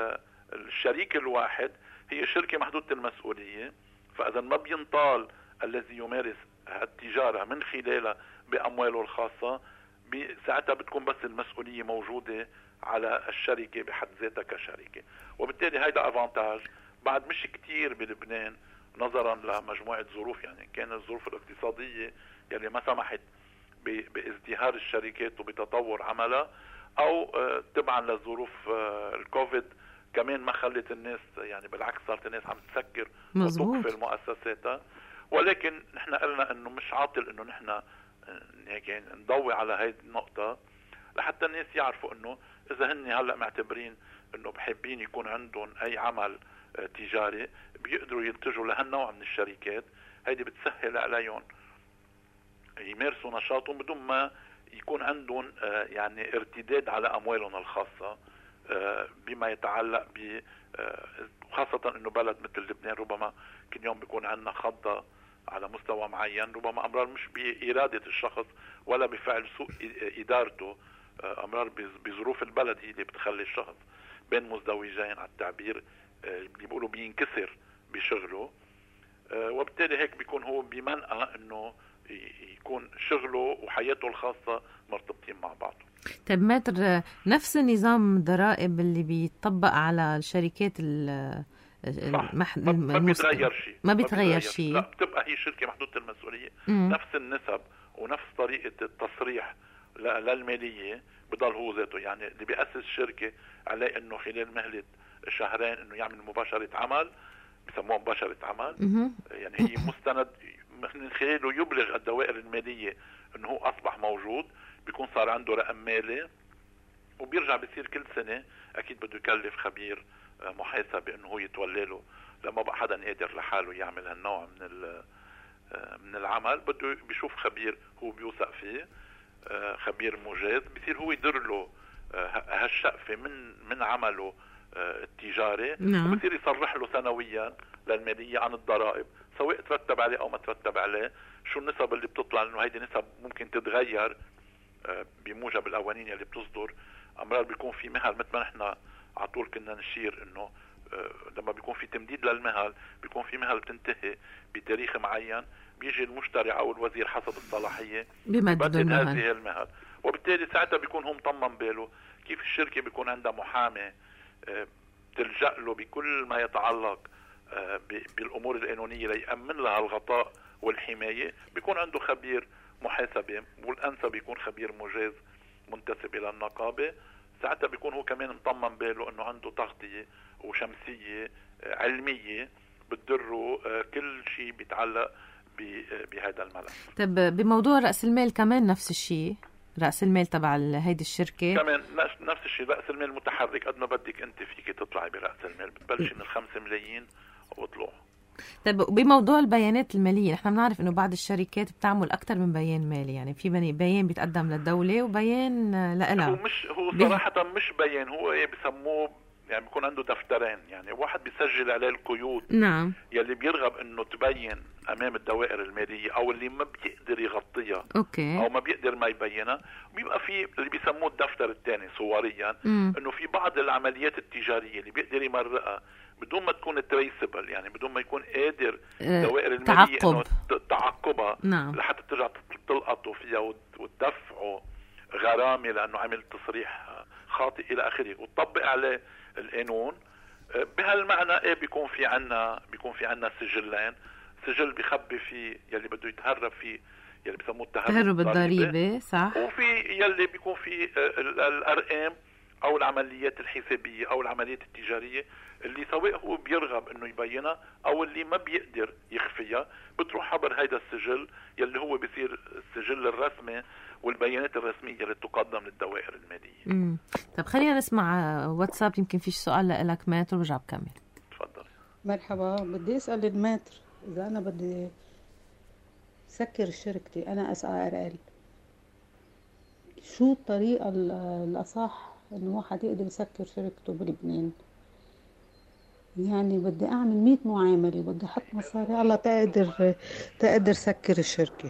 الشريك الواحد هي شركة محدودة المسؤولية، فإذا ما بينطال الذي يمارس التجارة من خلالها بأمواله الخاصة، ساعتها بتكون بس المسؤولية موجودة على الشركة بحد ذاتها كشركة. وبالتالي هيدا أفانتاج بعد مش كتير بلبنان نظرا لمجموعة ظروف. يعني كان الظروف الاقتصادية يلي ما سمحت بازدهار الشركات وبتطور عملها، أو تبعا لظروف الكوفيد كمان ما خلت الناس، يعني بالعكس صارت الناس عم تسكر وتقفل مؤسساتها. ولكن نحن قلنا انه مش عاطل انه نحن هيك نضوي على هاي النقطة لحتى الناس يعرفوا انه اذا هن هلأ معتبرين انه بحبين يكون عندهم اي عمل تجاري بيقدروا ينتجوا لهالنوع من الشركات. هيدي بتسهل عليهم يمارسوا نشاطهم بدون ما يكون عندهم يعني ارتداد على اموالهم الخاصة، بما يتعلق ب خاصة انه بلد مثل لبنان ربما كل يوم بيكون عندنا خضة على مستوى معين، ربما امرار مش بإرادة الشخص ولا بفعل سوء ادارته، امرار بظروف البلد هي اللي بتخلي الشخص بين مزدوجين على التعبير اللي بيقولوا بينكسر بشغله، وبالتالي هيك بيكون هو بمنأى انه يكون شغله وحياته الخاصة مرتبطين مع بعض. طيب ماتر، نفس النظام الضرائب اللي بيطبق على الشركات ما بيتغير شيء، ما بيتغير شيء. لا، بتبقى هي شركة محدودة المسؤولية نفس النسب ونفس طريقة التصريح للمالية بضل هو ذاته. يعني اللي بيأسس شركة عليه انه خلال مهلة 2 شهر انه يعمل مباشرة عمل، بسموها مباشرة عمل. يعني هي مستند من خلاله يبلغ الدوائر المالية انه هو اصبح موجود، بيكون صار عنده رقم مالي، وبيرجع بيصير كل سنة اكيد بده يكلف خبير محاسبة انه هو يتولى له، لما بقى حدا قادر لحاله يعمل هالنوع من العمل بده بيشوف خبير هو بيوثق فيه، خبير مجاز، بيصير هو يدير له هالشقفة من عمله التجاري. نعم. وبصير يصرح له سنويا للمالية عن الضرائب سواء ترتب عليه او ما ترتب عليه، شو النسب اللي بتطلع، لانه هيدي نسب ممكن تتغير بموجب القوانين اللي بتصدر. امرار بيكون في مهل مثل ما نحن على طول كنا نشير انه لما بيكون في تمديد للمهل بيكون في مهل بتنتهي بتاريخ معين، بيجي المشترع او الوزير حسب الصلاحية بيمدد هذه المهل، وبالتالي ساعتها بيكون هو مطمن باله كيف الشركة بيكون عندها محامي تلجأ له بكل ما يتعلق بالامور القانونية ليأمن لها الغطاء والحماية. بيكون عنده خبير محاسبة، والأنسب يكون خبير مجاز منتسب إلى النقابة. ساعتها بيكون هو كمان مطمن باله أنه عنده تغطية وشمسية علمية بتدره كل شيء بيتعلق بهذا الملف. طب بموضوع رأس المال كمان نفس الشيء؟ رأس المال تبع هيدي الشركة كمان نفس الشيء رأس المال المتحرك قد ما بدك انت فيك تطلعي برأس المال، بتبلش من 5 ملايين وطلوع. طيب بموضوع البيانات المالية، نحن بنعرف انه بعض الشركات بتعمل اكثر من بيان مالي، يعني في بيان بيتقدم للدولة وبيان لها. هو صراحة مش بيان، هو بيسموه يعني بيكون عنده دفترين، يعني واحد بيسجل عليه القيود نعم يلي بيرغب انه تبين امام الدوائر المالية او اللي ما بيقدر يغطيها اوكي او ما بيقدر ما يبينها. وبيبقى في اللي بيسموه الدفتر الثاني صوريا، انه في بعض العمليات التجارية اللي بيقدر يمرقها بدون ما تكون تريسبل، يعني بدون ما يكون قادر الدوائر المالية انه تعقبها نعم. لحتى ترجع تلقطوا فيها وتدفعوا غرامة لانه عمل تصريح خاطئ الى اخره وتطبق عليه القانون. بهالمعنى بيكون في عنا سجلين، سجل بيخبي فيه يلي بده يتهرب فيه يلي بيسموه التهرب الضريبي، صح، وفي يلي بيكون فيه الارقام او العمليات الحسابية او العمليات التجارية اللي سواء هو بيرغب انه يبينها او اللي ما بيقدر يخفيها، بتروح عبر هيدا السجل يلي هو بيصير السجل الرسمي والبيانات الرسمية اللي تقدم للدوائر المالية. طب خلينا نسمع واتساب، يمكن في سؤال لك ماتر وبرجع بكمل. تفضل. مرحبا، بدي اسال الماتر اذا انا بدي سكر شركتي، انا SARL، شو الطريقه الاصح انه واحد يقدر يسكر شركته بلبنان؟ يعني بدي اعمل 100 معامله، بدي احط مصاري على تقدر سكر الشركه.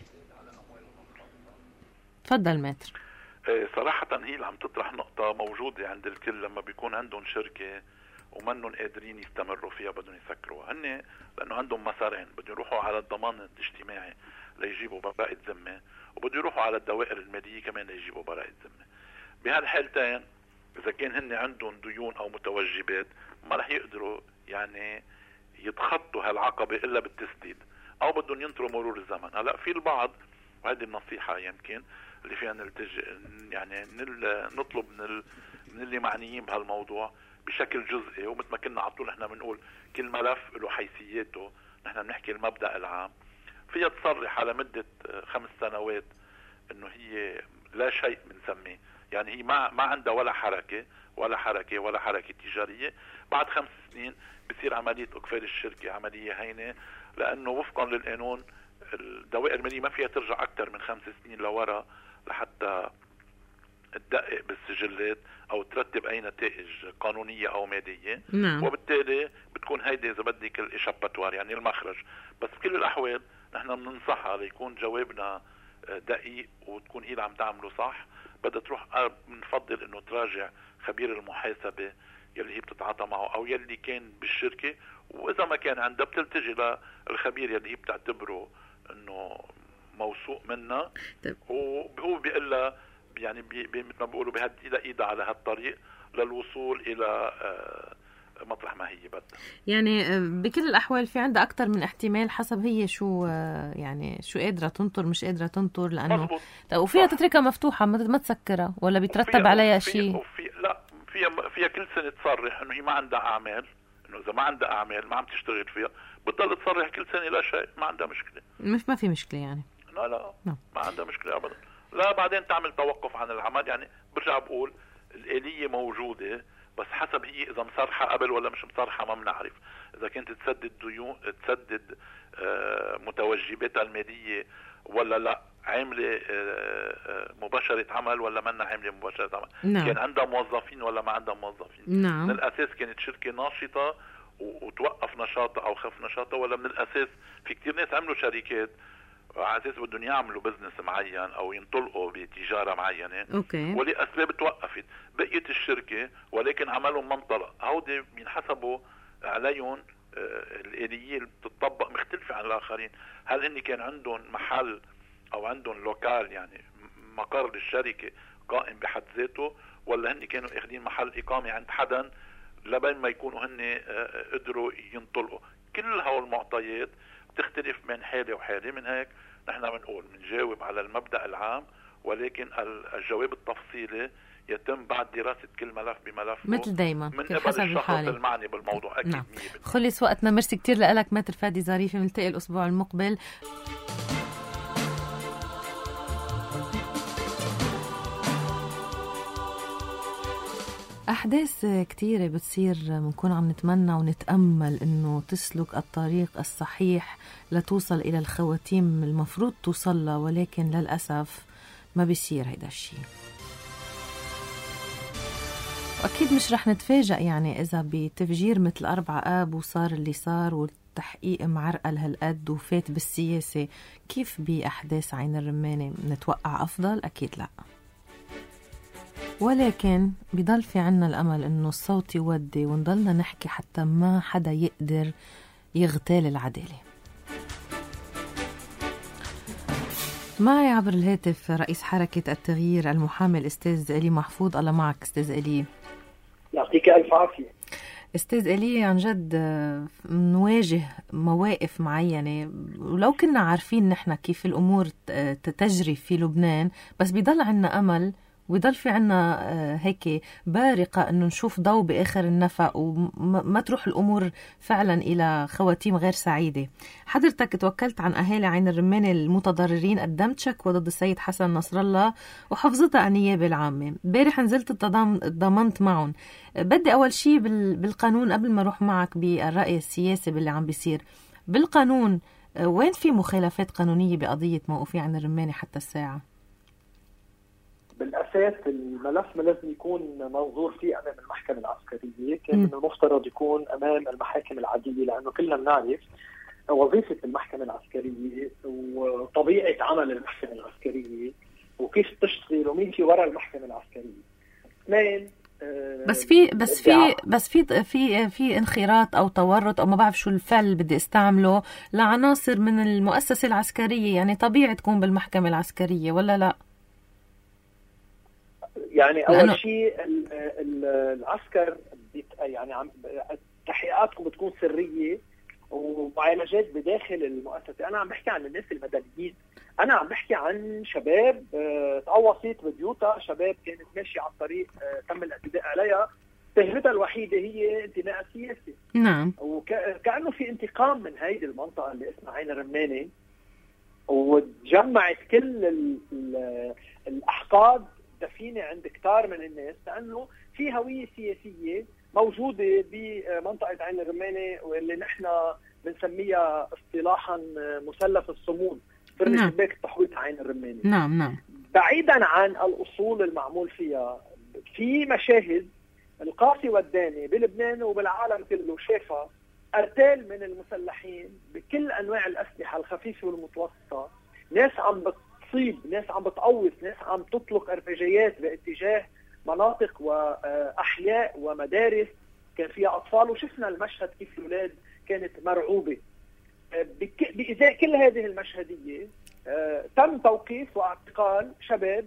تفضل ماتر. صراحة هي اللي عم تطرح نقطة موجودة عند الكل لما بيكون عندهم شركة ومنهم قادرين يستمروا فيها بدهم يسكروها، هن لأنه عندهم مسارين، بدهم يروحوا على الضمان الاجتماعي ليجيبوا براءة ذمة، وبدهم يروحوا على الدوائر المالية كمان ليجيبوا براءة ذمة. بهالحالتين إذا كان هن عندهم ديون أو متوجبات ما رح يقدروا يعني يتخطوا هالعقبة إلا بالتسديد، أو بدهم ينطروا مرور الزمن. هلا في البعض، وهذه النصيحة يمكن اللي فيها يعني نطلب من اللي معنيين بهالموضوع بشكل جزئي، ومثل ما كنا على طول احنا بنقول كل ملف له حيثياته، نحن بنحكي المبدأ العام، فيها تصرح على مدة 5 سنوات انه هي لا شيء بنسميه، يعني هي ما عندها ولا حركة تجارية. بعد 5 سنين بصير عملية اقفال الشركة عملية هينة، لانه وفقا للقانون الدوائر المالية ما فيها ترجع اكثر من 5 سنين لورا لحتى تدقق بالسجلات او ترتب اي نتائج قانونية او مادية. نعم. وبالتالي بتكون هيدي اذا بدك الاشاباتوار، يعني المخرج. بس بكل الاحوال نحن بننصحها ليكون جوابنا دقيق وتكون هي اللي عم تعمله صح. بدها تروح، بنفضل انه تراجع خبير المحاسبة يلي هي بتتعاطى معه او يلي كان بالشركة، واذا ما كان عندها بتلتجي للخبير يلي هي بتعتبره انه موثوق منها، وهو بيقول لها يعني مثل ما بيقولوا بهدي لها ايدها على هالطريق للوصول الى مطرح ما هي بدها. يعني بكل الاحوال في عندها اكثر من احتمال حسب هي شو يعني شو قادره تنطر مش قادره تنطر، لانه وفيها تتركها مفتوحه ما تسكرها ولا بيترتب عليها شيء. لا فيها كل سنه تصرح انه هي ما عندها اعمال، انه اذا ما عندها اعمال ما عم تشتغل فيها بتضل تصرح كل سنه لا شيء، ما عندها مشكله. ما في مشكله يعني. لا ما عندها مشكله ابدا. لا بعدين تعمل توقف عن العمل. يعني برجع بقول الآلية موجودة، بس حسب هي إذا مصرحة قبل ولا مش مصرحة ما بنعرف. إذا كنت تسدد ديون، تسدد متوجباتها المالية ولا لا، عاملة مباشرة عمل ولا منا عاملة مباشرة عمل. نعم. كان عندها موظفين ولا ما عندها موظفين. نعم. من الأساس كانت شركة ناشطة وتوقف نشاطها أو خف نشاطها، ولا من الأساس في كتير ناس عملوا شركات على اساس بدهم يعملوا بزنس معين او ينطلقوا بتجاره معينه، اوكي، ولاسباب توقفت بقيت الشركه ولكن عملهم منطلق. هودي بينحسبوا عليهم الآلية اللي بتطبق مختلفه عن الاخرين. هل هن كان عندهم محل او عندهم لوكال، يعني مقر للشركه قائم بحد ذاته، ولا هن كانوا اخذين محل اقامه عند حدا لبين ما يكونوا هن قدروا ينطلقوا. كل هول المعطيات تختلف من حالة وحالة. من هيك نحن بنقول بنجاوب على المبدأ العام، ولكن الجواب التفصيلي يتم بعد دراسة كل ملف بملفه مثل دايما من قبل الشخص المعني بالموضوع. أكيد. نعم. خلص وقتنا، ميرسي كتير لك ماتر فادي ظريفي. بنلتقي الأسبوع المقبل. أحداث كتيرة بتصير بنكون عم نتمنى ونتأمل إنه تسلك الطريق الصحيح لتوصل إلى الخواتيم المفروض توصل لها، ولكن للأسف ما بيصير هيدا الشيء. وأكيد مش رح نتفاجأ يعني إذا بتفجير مثل 4 آب وصار اللي صار والتحقيق معرقل هالقد وفات بالسياسة، كيف بأحداث عين الرمانة نتوقع أفضل؟ أكيد لا، ولكن بضل في عنا الأمل إنه الصوت يودي ونضلنا نحكي حتى ما حدا يقدر يغتال العدالة. معي عبر الهاتف رئيس حركة التغيير المحامي الأستاذ إلي محفوظ. الله معك أستاذ إلي. يعطيك ألف عافية. أستاذ إلي، عن جد نواجه مواقف معينة ولو كنا عارفين نحن كيف الأمور تجري في لبنان، بس بيضل عنا أمل ويضل في عنا هيك بارقة أنه نشوف ضوء بآخر النفق وما تروح الأمور فعلا إلى خواتيم غير سعيدة. حضرتك توكلت عن أهالي عين الرمانة المتضررين، قدمت شكوى ضد السيد حسن نصر الله وحفظتها النيابة العامة. بارح نزلت تضامنت معهم. بدي أول شيء بالقانون قبل ما أروح معك بالرأي السياسي باللي عم بيصير بالقانون، وين في مخالفات قانونية بقضية موقوفي عين الرمانة حتى الساعة؟ بالأساس الملف ما لازم يكون منظور فيه أمام المحكمة العسكرية، كان من المفترض يكون أمام المحاكم العادية، لأنه كلنا بنعرف وظيفة المحكمة العسكرية وطبيعة عمل المحكمة العسكرية وكيف تشتغل ومين في وراء المحكمة العسكرية. اثنين، بس في انخراط او تورط او ما بعرف شو الفعل اللي بدي استعمله لعناصر من المؤسسة العسكرية، يعني طبيعي تكون بالمحكمة العسكرية ولا لا؟ يعني أول شيء العسكر يعني تحقيقاتكم بتكون سرية ومعالجات بداخل المؤسسة. أنا عم بحكي عن الناس المدنيين، أنا عم بحكي عن شباب تقوصت ببيوتها، شباب كانت ماشية على الطريق تم الاعتداء عليها، تهمتها الوحيدة هي انتماء سياسي. نعم. وكأنه في انتقام من هيدي المنطقة اللي اسمها عين الرمانة، وتجمعت كل الأحقاد دفينة عند كتار من الناس، لأنه في هوية سياسية موجودة بمنطقة عين الرمانة واللي نحن بنسميها اصطلاحا مثلث الصمود، فرن شباك التحويط عين الرمانة. نعم. بعيدا عن الأصول المعمول فيها، في مشاهد القاسي والداني بلبنان وبالعالم كله شافها أرتال من المسلحين بكل أنواع الأسلحة الخفيفة والمتوسطة، ناس عم تصيب، ناس عم بتقوص، ناس عم تطلق اربجيات باتجاه مناطق واحياء ومدارس كان فيها اطفال، وشفنا المشهد كيف الاولاد كانت مرعوبه. بإزاء كل هذه المشهديه تم توقيف واعتقال شباب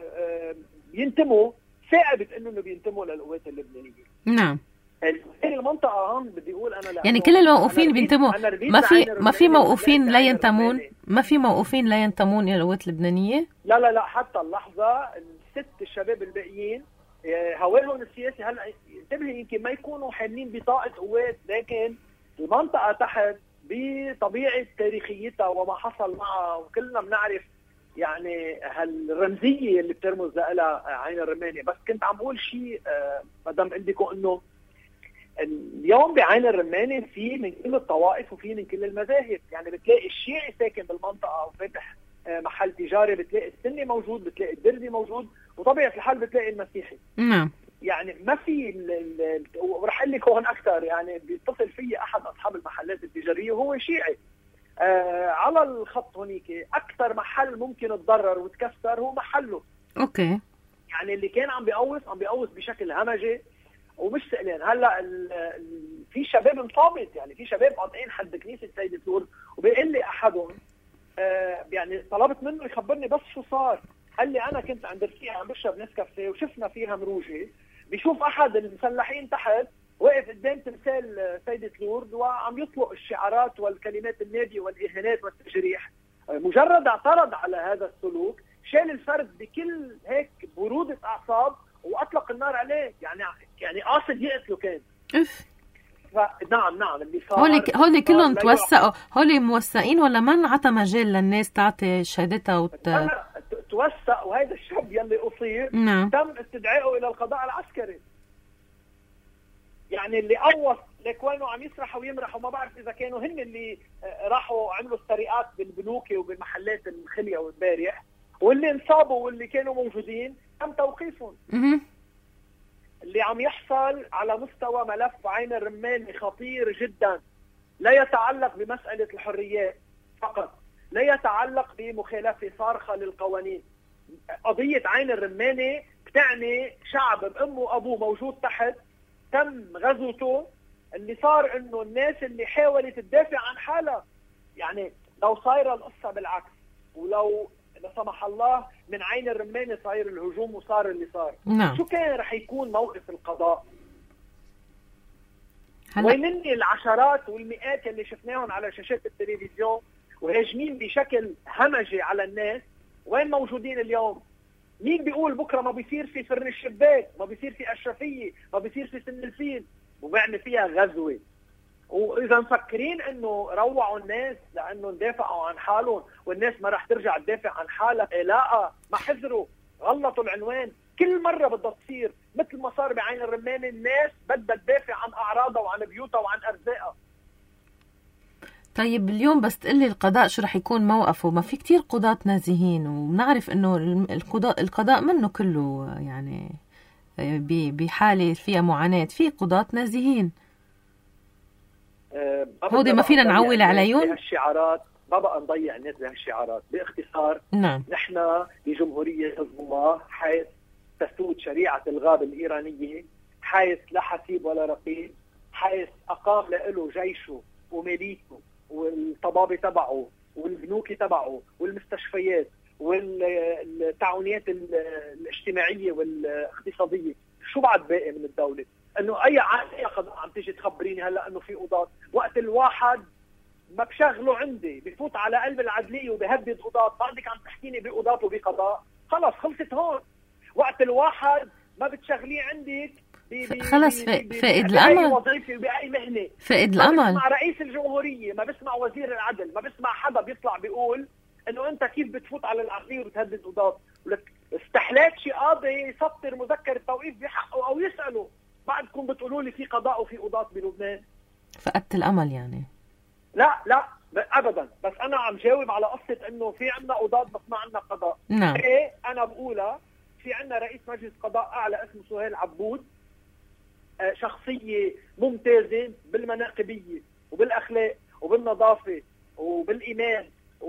ينتموا، ثائبه انه بينتموا للقوات اللبنانيه. نعم. المنطقه هون بدي اقول انا يعني كل الموقوفين بينتموا، ما في موقوفين لا ينتمون، ما في موقوفين لا ينتمون الى القوات اللبنانيه؟ لا حتى اللحظه الست الشباب الباقيين هوالهم السياسي هلا انتبهي يمكن ما يكونوا حاملين بطاقه قوات، لكن المنطقه تحت بطبيعه تاريخيتها وما حصل معها وكلنا بنعرف يعني هالرمزيه اللي بترمز لها عين الرمانه. بس كنت عم بقول شيء مدام عندكم انه اليوم بعين الرمانة في من كل الطوائف وفي من كل المذاهب، يعني بتلاقي الشيعي ساكن بالمنطقة وفاتح محل تجاري، بتلاقي السني موجود، بتلاقي الدردي موجود، وطبيعة الحال بتلاقي المسيحي. نعم. يعني ما في ورح اقول لك هون اكثر، يعني بيتصل في احد اصحاب المحلات التجارية وهو شيعي على الخط هنيك، اكثر محل ممكن تضرر وتكسر هو محله. اوكي. يعني اللي كان عم بيقوص بشكل همجي ومش سئلان. هلا في شباب انصابت، يعني في شباب قاطعين حد كنيسه سيدة لورد، وبيقول لي احدهم يعني طلبت منه يخبرني بس شو صار. قال لي انا كنت عند رفيقي عم بشرب نسكافيه وشفنا فيها مروجه، بيشوف احد المسلحين تحت واقف قدام تمثال سيدة لورد وعم يطلق الشعارات والكلمات النابيه والاهانات والتجريح. مجرد اعترض على هذا السلوك شال الفرد بكل هيك برودة اعصاب واطلق النار عليه، يعني قاصد يقتله كان. نعم اللي صار هولي كلهم توثقوا، هولي موثقين ولا ما انعطى مجال للناس تعطي شهادتها توثق. وهذا الشاب يلي اصيب نعم. تم استدعائه الى القضاء العسكري. يعني اللي قوص لكوانوا عم يسرحوا ويمرحوا، ما بعرف اذا كانوا هن اللي راحوا عملوا السرقات بالبنوك وبالمحلات الخليه والبارح، واللي انصابوا واللي كانوا موجودين تم توقيفهم. اللي عم يحصل على مستوى ملف عين الرماني خطير جدا، لا يتعلق بمسألة الحريات فقط، لا يتعلق بمخالفة صارخة للقوانين. قضية عين الرماني بتعني شعب بأمه وأبوه موجود تحت، تم غزوته. اللي صار انه الناس اللي حاولت تدافع عن حالها، يعني لو صايره القصه بالعكس، ولو لا سمح الله من عين الرماني صاير الهجوم وصار اللي صار، نعم. شو كان رح يكون موقف القضاء؟ وينني العشرات والمئات اللي شفناهم على شاشات التلفزيون وهاجمين بشكل همجي على الناس، وين موجودين اليوم؟ مين بيقول بكره ما بيصير في فرن الشباك، ما بيصير في اشرفيه، ما بيصير في سن الفيل وبيعني فيها غزوه؟ واذا مفكرين انه روعوا الناس لانه ندافعوا عن حالهم والناس ما رح ترجع تدافع عن حالها، لا، ما حذروا، غلطوا العنوان. كل مره بدها تصير مثل ما صار بعين الرماني، الناس بدها تدافع عن اعراضها وعن بيوتها وعن ارزاقها. طيب اليوم بس تقلي القضاء شو رح يكون موقفه؟ ما في كتير قضاة نازحين، وبنعرف انه القضاء منه كله يعني بحالة فيها معاناة، في قضاة نازحين. هودي ما فينا نعول عليهم بهالشعارات، ما بقى نضيع الناس بهالشعارات. باختصار، نعم، نحن بجمهورية حزب الله حيث تسود شريعة الغاب الإيرانية، حيث لا حسيب ولا رقيب، حيث أقام له جيشه وميليته والطبابة تبعه والبنوك تبعه والمستشفيات والتعاونيات الاجتماعية والاقتصادية. شو بعد باقي من الدولة؟ انه اي قضاء عم تيجي تخبريني هلا انه في قضاة؟ وقت الواحد ما بشغله عندي بفوت على قلب العدلية وبهدد قضاة، بعدك عم تحكيني بقضاة وبقضاء؟ خلص خلصت هون. وقت الواحد ما بتشغليه عندك خلص فائد الامل، وظيفه باي مهنه، فائد الامل. ما بسمع رئيس الجمهوريه، ما بسمع وزير العدل، ما بسمع حدا بيطلع بيقول انه انت كيف بتفوت على العدليه وبتهدد قضاة. ولك استحلات شي قاضي يسطر مذكر التوقيف بحقه او يساله، بعدكم بتقولوا لي في قضاء وفي قضاة بلبنان. فقدت الامل يعني؟ لا ابدا، بس انا عم جاوب على قصه انه في عندنا قضاة بس ما عندنا قضاء. نعم. ايه انا بقولها. في عندنا رئيس مجلس قضاء اعلى اسمه سهيل عبود، شخصيه ممتازه بالمناقبيه وبالاخلاق وبالنظافه وبالايمان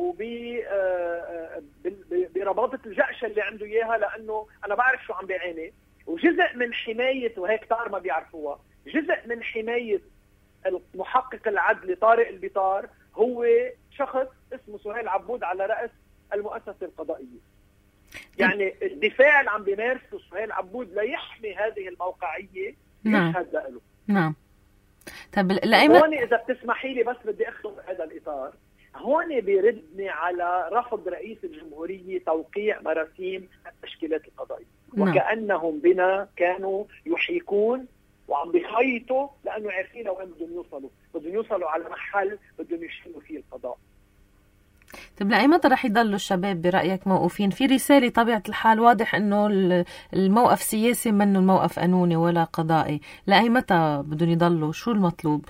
برباطه الجأشه اللي عنده اياها، لانه انا بعرف شو عم بيعاني. وجزء من حمايه، وهيك كتار ما بيعرفوها، جزء من حمايه المحقق العدلي طارق البطار هو شخص اسمه سهيل عبود على رأس المؤسسة القضائية. يعني الدفاع اللي عم بيمارسه سهيل عبود ليحمي هذه الموقعية يشهد له. نعم. طب هون إذا بتسمحي لي بس بدي أختم هذا الإطار. هون بيردني على رفض رئيس الجمهورية توقيع مراسيم التشكيلات القضائية. وكأنهم بنا كانوا يحيكون وعم بيخيطوا، لانه عارفين وين بدهم يوصلوا على محل بدهم يشيلوا فيه القضاء. طيب لاي متى رح يضلوا الشباب برايك موقوفين؟ في رساله طبيعه الحال، واضح انه الموقف سياسي منه الموقف قانوني ولا قضائي، لاي متى بدهم يضلوا؟ شو المطلوب؟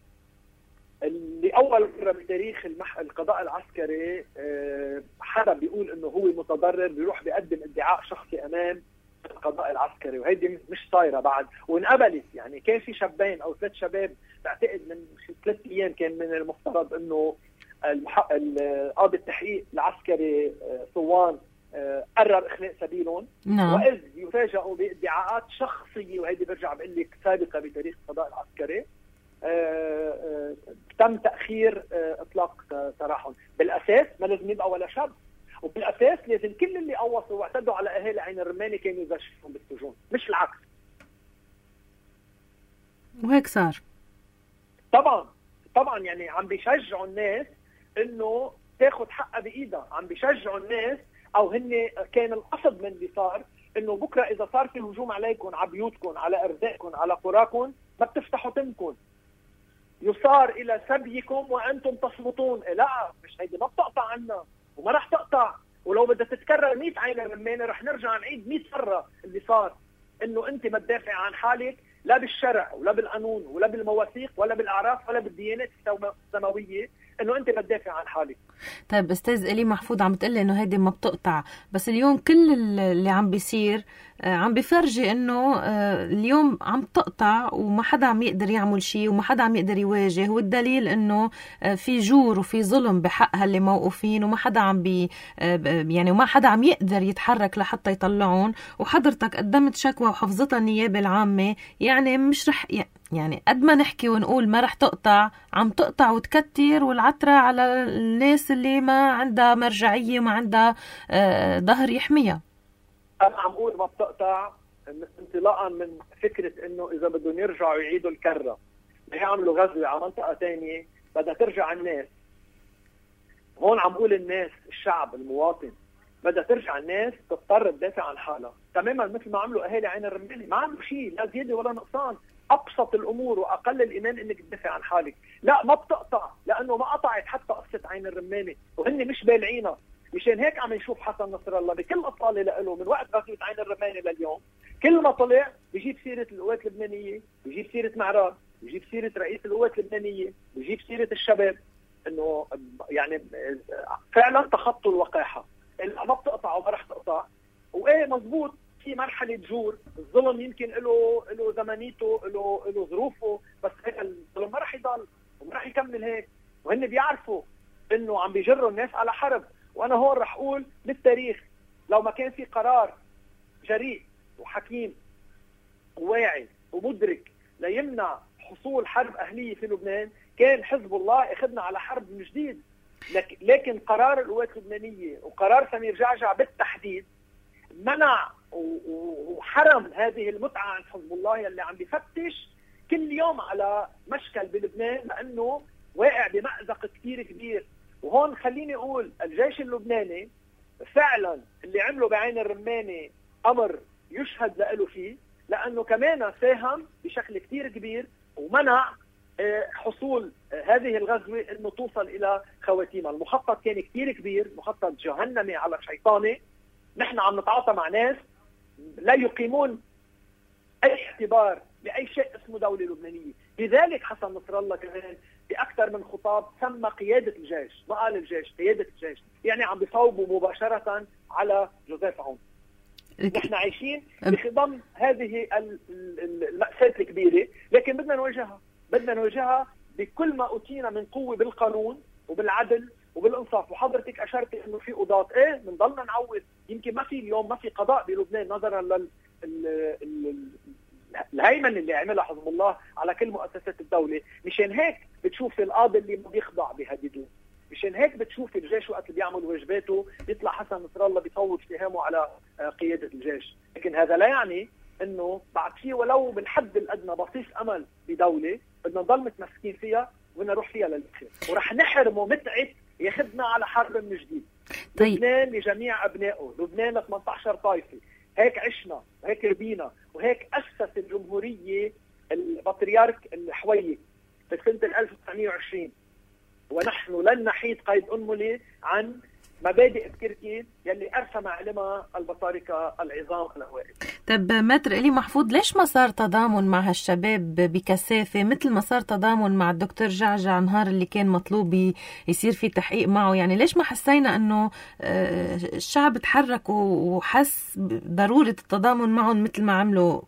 لأول مرة بتاريخ القضاء العسكري حدا بيقول انه هو متضرر بيروح بيقدم ادعاء شخصي امام القضاء العسكري، وهيدي مش صايره بعد وانقبلت. يعني كان في شابين او 3 شباب بعتقد من 3 ايام كان من المفترض انه قاضي التحقيق العسكري صوان قرر اخلاء سبيلهم. نعم. واذ يفاجئوا بادعاءات شخصيه، وهيدي برجع بقول لك سابقه بتاريخ القضاء العسكري، تم تاخير اطلاق سراحهم. بالاساس ما لازم يبقى ولا شاب، وبالاساس لازم كل اللي قوصوا واعتدوا على اهالي عين الرماني كانوا يزشفون بالسجون، مش العكس. وهيك صار. طبعا يعني عم بيشجعوا الناس انه تاخذ حقها بايدها، عم بيشجعوا الناس، او هن كان القصد من اللي صار انه بكره اذا صار في هجوم عليكم على بيوتكم على ارزاقكم على قراكم ما بتفتحوا تمكن، يصار الى سبيكم وانتم تصمتون. لا، مش هيدي ما بتقطع عنا وما رح تقطع. ولو بدها تتكرر 100 عين الرماني رح نرجع نعيد 100 مرة اللي صار، انه انت ما تدافع عن حالك لا بالشرع ولا بالقانون ولا بالمواثيق ولا بالأعراف ولا بالديانات السماوية انه انت بتدافع عن حالك. طيب استاذ إلي محفوظ عم بتقلي انه هيدي ما بتقطع، بس اليوم كل اللي عم بيصير عم بيفرجي انه اليوم عم تقطع وما حدا عم يقدر يعمل شيء وما حدا عم يقدر يواجه، والدليل انه في جور وفي ظلم بحق هاللي موقوفين وما حدا عم يعني وما حدا عم يقدر يتحرك لحتى يطلعون. وحضرتك قدمت شكوى وحفظتها النيابة العامة، يعني مش رح يعني قد ما نحكي ونقول ما رح تقطع، عم تقطع وتكتر والعترة على الناس اللي ما عندها مرجعية وما عندها ظهر يحميها. أنا عم أقول ما بتقطع انطلاقا من فكرة إنه إذا بدهم يرجعوا يعيدوا الكرة يعملوا غزوة على منطقة تانية بدها ترجع الناس. هون عم أقول الناس، الشعب، المواطن، بدها ترجع الناس تضطر تدافع عن حالها تماما مثل ما عملوا أهالي عين الرماني. ما عملوا شيء، لا زيادة ولا نقصان، أبسط الأمور وأقل الإيمان إنك تدافع عن حالك. لا ما بتقطع لأنه ما قطعت حتى قصة عين الرماني وهن مش بالعينها. مشان هيك عم نشوف حسن نصر الله بكل أطلالة له من وقت غزوة عين الرماني لليوم كل ما طلع بيجيب سيرة القوات اللبنانية، بيجيب سيرة معراض، بيجيب سيرة رئيس القوات اللبنانية، بيجيب سيرة الشباب، إنه يعني فعلا تخطوا الوقاحة. ما بتقطع وما رح تقطع. وإيه مزبوط في مرحلة جور، الظلم يمكن له زمانيته، له ظروفه، بس هيك الظلم ما رح يضل وما رح يكمل هيك. وهن بيعرفوا إنه عم بيجروا الناس على حرب. وأنا هون رح أقول للتاريخ لو ما كان في قرار جريء وحكيم وواعي ومدرك ليمنع حصول حرب أهلية في لبنان كان حزب الله اخذنا على حرب من جديد. لكن قرار القوات اللبنانية وقرار سمير جعجع بالتحديد منع وحرم هذه المتعة عن حزب الله اللي عم بيفتش كل يوم على مشكل بلبنان لأنه واقع بمأزق كتير كبير. وهون خليني أقول الجيش اللبناني فعلا اللي عمله بعين الرماني أمر يشهد له فيه، لأنه كمان ساهم بشكل كتير كبير ومنع حصول هذه الغزوة أنه توصل إلى خواتيمها. المخطط كان كتير كبير، مخطط جهنمي على شيطاني. نحن عم نتعاطى مع ناس لا يقيمون أي اعتبار لأي شيء اسمه دولة لبنانية. لذلك حسن نصر الله كمان بأكثر من خطاب سمى قيادة الجيش، ما قال الجيش، قيادة الجيش، يعني عم بيصوبوا مباشرة على جوزيف عون. نحن عايشين بخضم هذه المأساة الكبيرة، لكن بدنا نواجهها بكل ما أوتينا من قوة بالقانون وبالعدل وبالإنصاف. وحضرتك أشرت إنه في قضاة، إيه بنضلنا نعود. يمكن ما في اليوم ما في قضاء بلبنان نظرا الهيمنة اللي عملها حزب الله على كل مؤسسات الدولة. مشان هيك بتشوف القاضي اللي ما بيخضع بهديده، مشان هيك بتشوف الجيش وقت اللي بيعمل واجباته يطلع حسن نصر الله بيصوب اتهامه على قيادة الجيش. لكن هذا لا يعني انه بعد فيه ولو بالحد الادنى بصيص امل بدولة بدنا نضل متمسكين فيها وبدنا نروح فيها للآخر، ورح نحرمه متعة ياخذنا على حرب من جديد. طيب. لبنان لجميع ابنائه، لبنان ل 18 طائفة. هيك عشنا وهيك ربينا وهيك أسس الجمهورية البطريرك الحويي في سنة 1920. ونحن لن نحيد قيد أنملة عن مبادئ بكركي يلي أرسم علمها البطاركة العظام الأوائل. طب متر إلي محفوظ، ليش ما صار تضامن مع هالشباب بكثافة مثل ما صار تضامن مع الدكتور جعجع نهار اللي كان مطلوب يصير في تحقيق معه؟ يعني ليش ما حسينا أنه الشعب تحرك وحس ضرورة التضامن معهم مثل ما عملوا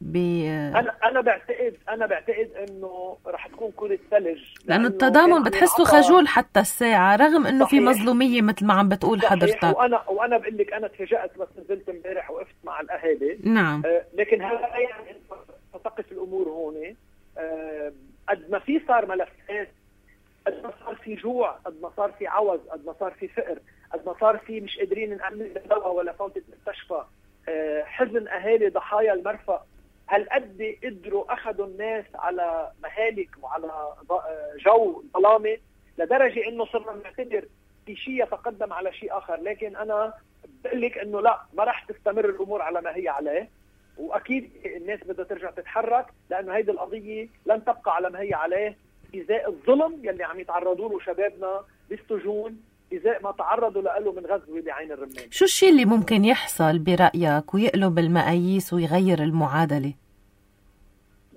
أنا بعتقد إنه رح تكون كرة ثلج، لأنه التضامن بتحسه خجول حتى الساعة رغم إنه في مظلومية مثل ما عم بتقول حضرتك. وأنا بقول لك أنا تفاجأت بس نزلت امبارح وقفت مع الأهالي. نعم. لكن هذا يعني تقف الأمور هون. قد ما في صار ملفات، قد ما صار في جوع، قد ما صار في عوز، قد ما صار في فقر، قد ما صار في مش قادرين نأمن الدواء ولا فوتة المستشفى، حزن أهالي ضحايا المرفأ. هل قد قدروا أخذوا الناس على مهالك وعلى جو ظلامة لدرجة إنه صرنا نعتبر في شيء يتقدم على شيء آخر. لكن أنا بقول لك إنه لا، ما راح تستمر الأمور على ما هي عليه، وأكيد الناس بدها ترجع تتحرك لأنه هيدي القضية لن تبقى على ما هي عليه. إزاء الظلم يلي عم يتعرضوا له شبابنا بالسجون، إزاء ما تعرضوا له من غزوة بعين الرماني. شو الشيء اللي ممكن يحصل برأيك ويقلب المقاييس ويغير المعادلة؟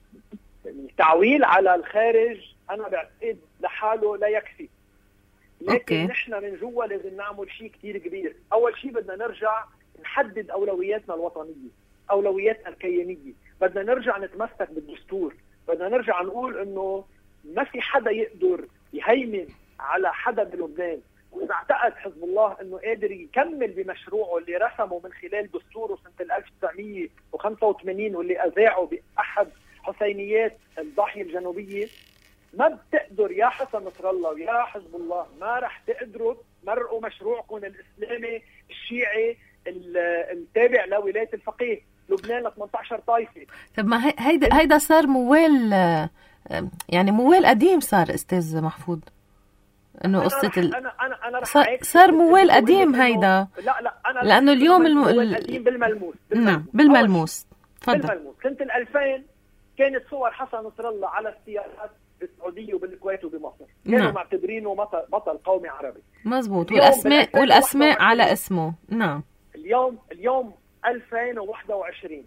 التعويل على الخارج أنا بعتقد لحاله لا يكفي، لكن نحن من جوا لازم نعمل شيء كتير كبير. أول شيء بدنا نرجع نحدد أولوياتنا الوطنية، أولوياتنا الكيانية. بدنا نرجع نتمسك بالدستور، بدنا نرجع نقول إنه ما في حدا يقدر يهيمن على حدا بلبنان. وإذا اعتقد حزب الله إنه قادر يكمل بمشروعه اللي رسمه من خلال دستوره سنة 1985 واللي أذاعه بأحد حسينيات الضاحية الجنوبية، ما بتقدر يا حسن نصر الله ويا حزب الله، ما رح تقدروا تمرقوا مشروعكم الإسلامي الشيعي التابع لولاية الفقيه. لبنان ل 18 طائفة. طب ما هيدا صار موال، يعني موال قديم صار استاذ محفوظ، انه قصة أنا صار موال قديم هيدا. لا أنا لأنه اليوم موال قديم بالملموس. نعم بالملموس. بالملموس. سنة 2000 كانت صور حسن نصر الله على السيارات بالسعودية وبالكويت وبمصر، كانوا معتبرينه بطل قومي عربي. مزبوط. والأسماء على اسمه. نعم. اليوم 2021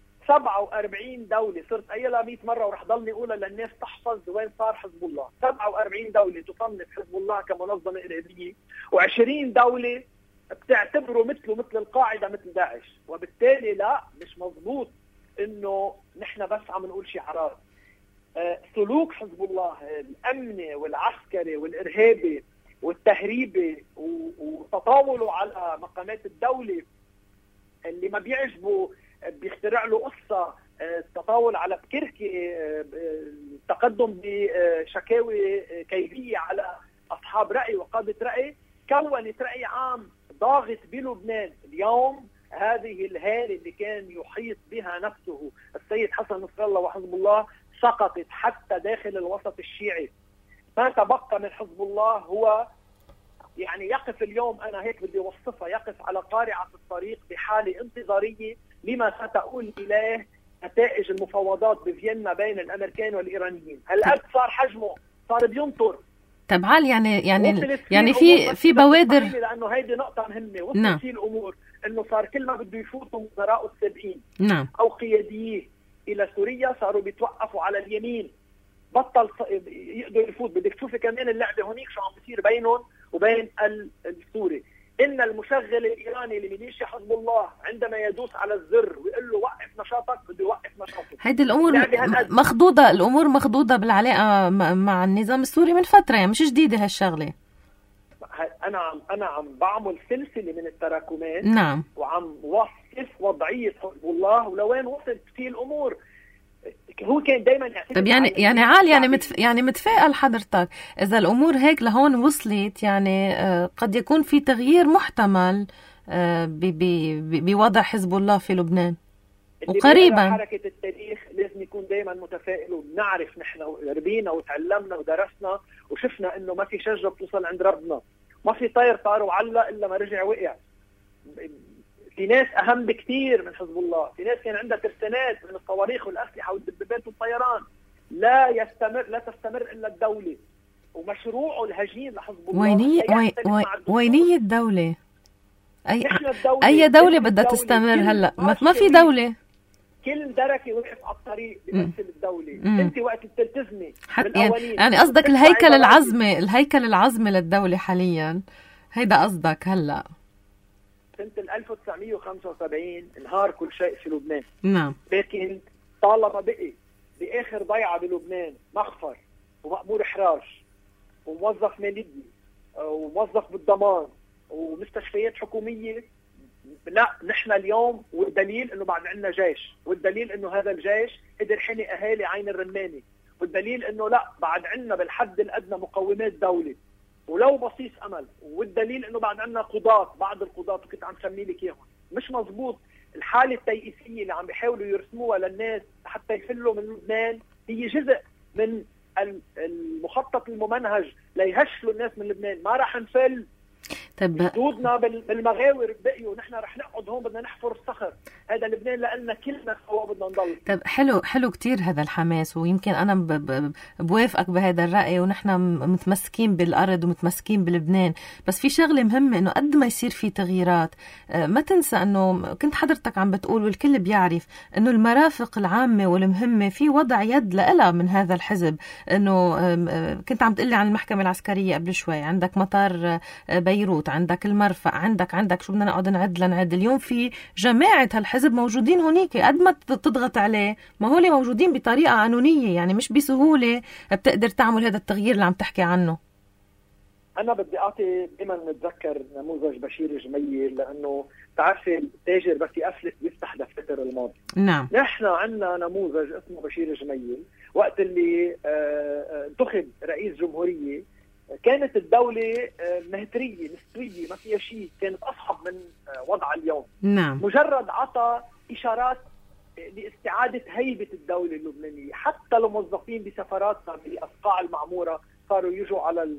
47 دولة، صرت قايلها 100 مرة ورح ضلني أقولها للناس تحفظ وين صار حزب الله. 47 دولة تصنف حزب الله كمنظمة إرهابية، و20 دولة بتعتبره مثل القاعدة مثل داعش. وبالتالي لا، مش مضبوط إنه نحن بس عم نقول شعارات. سلوك حزب الله الأمني والعسكري والإرهابي والتهريبي وتطاوله على مقامات الدولة اللي ما بيعجبوا بيخترع له قصة، التطاول على بكركي، التقدم بشكاوي كيدية على أصحاب رأي وقادة رأي، كونت رأي عام ضاغط بلبنان. اليوم هذه الهالة اللي كان يحيط بها نفسه السيد حسن نصر الله وحزب الله سقطت حتى داخل الوسط الشيعي. ما تبقى من حزب الله هو يعني يقف اليوم، أنا هيك بدي أوصفها، يقف على قارعة الطريق بحالة انتظارية لما ستؤول إليه نتائج المفاوضات بفيينا بين الأمريكان والإيرانيين. هالقد صار حجمه، صار بينطر. طب عال يعني في بوادر، لأنه هيدي نقطة مهمة. وصلت فيه الأمور إنه صار كل ما بده يفوتوا وزراء السابقين أو قياديه إلى سوريا صاروا بيتوقفوا على اليمين، بطل يقدر يفوت. بدك تشوفي كمان اللعبة هونيك شو عم بصير بينهم وبين السوري. إن المشغل الإيراني لميليشيا حزب الله عندما يدوس على الزر ويقول له وقف نشاطك بده يوقف نشاطه. هيدي الأمور مخضوضة، الأمور مخضوضة بالعلاقة مع النظام السوري من فترة، يعني مش جديدة هالشغلة. أنا عم بعمل سلسلة من التراكمات. نعم. وعم وصف وضعية حزب الله ولوين وصلت فيه الأمور. هو كان دايما يعتقد. طب يعني عال يعني متفائل حضرتك إذا الأمور هيك لهون وصلت، يعني قد يكون في تغيير محتمل بوضع حزب الله في لبنان وقريبا. حركة التاريخ لازم يكون دايما متفائل، وبنعرف نحن ربينا وتعلمنا ودرسنا وشفنا إنه ما في شجرة بتوصل عند ربنا، ما في طير طار وعلق إلا ما رجع وقع. في ناس أهم بكثير من حزب الله، في ناس كان عندها ترسانات من الصواريخ والأسلحة والدبابات والطيران. لا تستمر إلا الدولة ومشروعه الهجين لحزب الله. وينية الدولة؟ أي دولة بدها تستمر هلأ؟ ما في دولة. كل دركة وقف على الطريق بمثل الدولة. أنت وقت تلتزمي يعني قصدك الهيكل العظمي للدولة حاليا، هيدا قصدك هلأ؟ سنة 1975 انهار كل شيء في لبنان. نعم. لكن طالما بقي بآخر ضيعة بلبنان مخفر ومأمور إحراج وموظف مالية وموظف بالضمان ومستشفيات حكومية، لا نحن اليوم، والدليل انه بعد عندنا جيش، والدليل انه هذا الجيش قدر حمي اهالي عين الرماني، والدليل انه لا بعد عندنا بالحد الادنى مقومات دولة ولو بصيص امل، والدليل انه بعد عندنا قضاة، بعض القضاة كنت عم سمي لك اياهم. مش مزبوط الحالة التيئيسية اللي عم بيحاولوا يرسموها للناس حتى يفلوا من لبنان، هي جزء من المخطط الممنهج ليهشلوا الناس من لبنان. ما راح نفل. جدودنا بالمغاور بقيوا، نحن رح نقعد هون بدنا نحفر الصخر. هذا لبنان لأننا كلنا سوا بدنا نضل. طب حلو كتير هذا الحماس، ويمكن أنا بوافقك بهذا الرأي، ونحن متمسكين بالأرض ومتمسكين بلبنان. بس في شغلة مهمة، إنه قد ما يصير في تغييرات ما تنسى إنه كنت حضرتك عم بتقول والكل بيعرف إنه المرافق العامة والمهمة في وضع يد لها من هذا الحزب. إنه كنت عم تقلي عن المحكمة العسكرية قبل شوي، عندك مطار بيروت، عندك المرفأ، عندك شو بدنا نقعد نعد اليوم في جماعة هالحزب موجودين هونيك. قد ما تضغط عليه ما هو موجودين بطريقة قانونية، يعني مش بسهولة بتقدر تعمل هذا التغيير اللي عم تحكي عنه. أنا بدي أعطي دائما نتذكر نموذج بشير جميل، لأنه تعرفي التاجر بس يفلس بيفتح دفتر الماضي. نعم. نحن عندنا نموذج اسمه بشير جميل. وقت اللي انتخب رئيس جمهورية كانت الدولة مهترية نسوية ما فيها شيء، كانت أصعب من وضع اليوم. نعم. مجرد عطى إشارات لاستعادة هيبة الدولة اللبنانية، حتى الموظفين بسفاراتنا بالأصقاع المعمورة صاروا يجوا على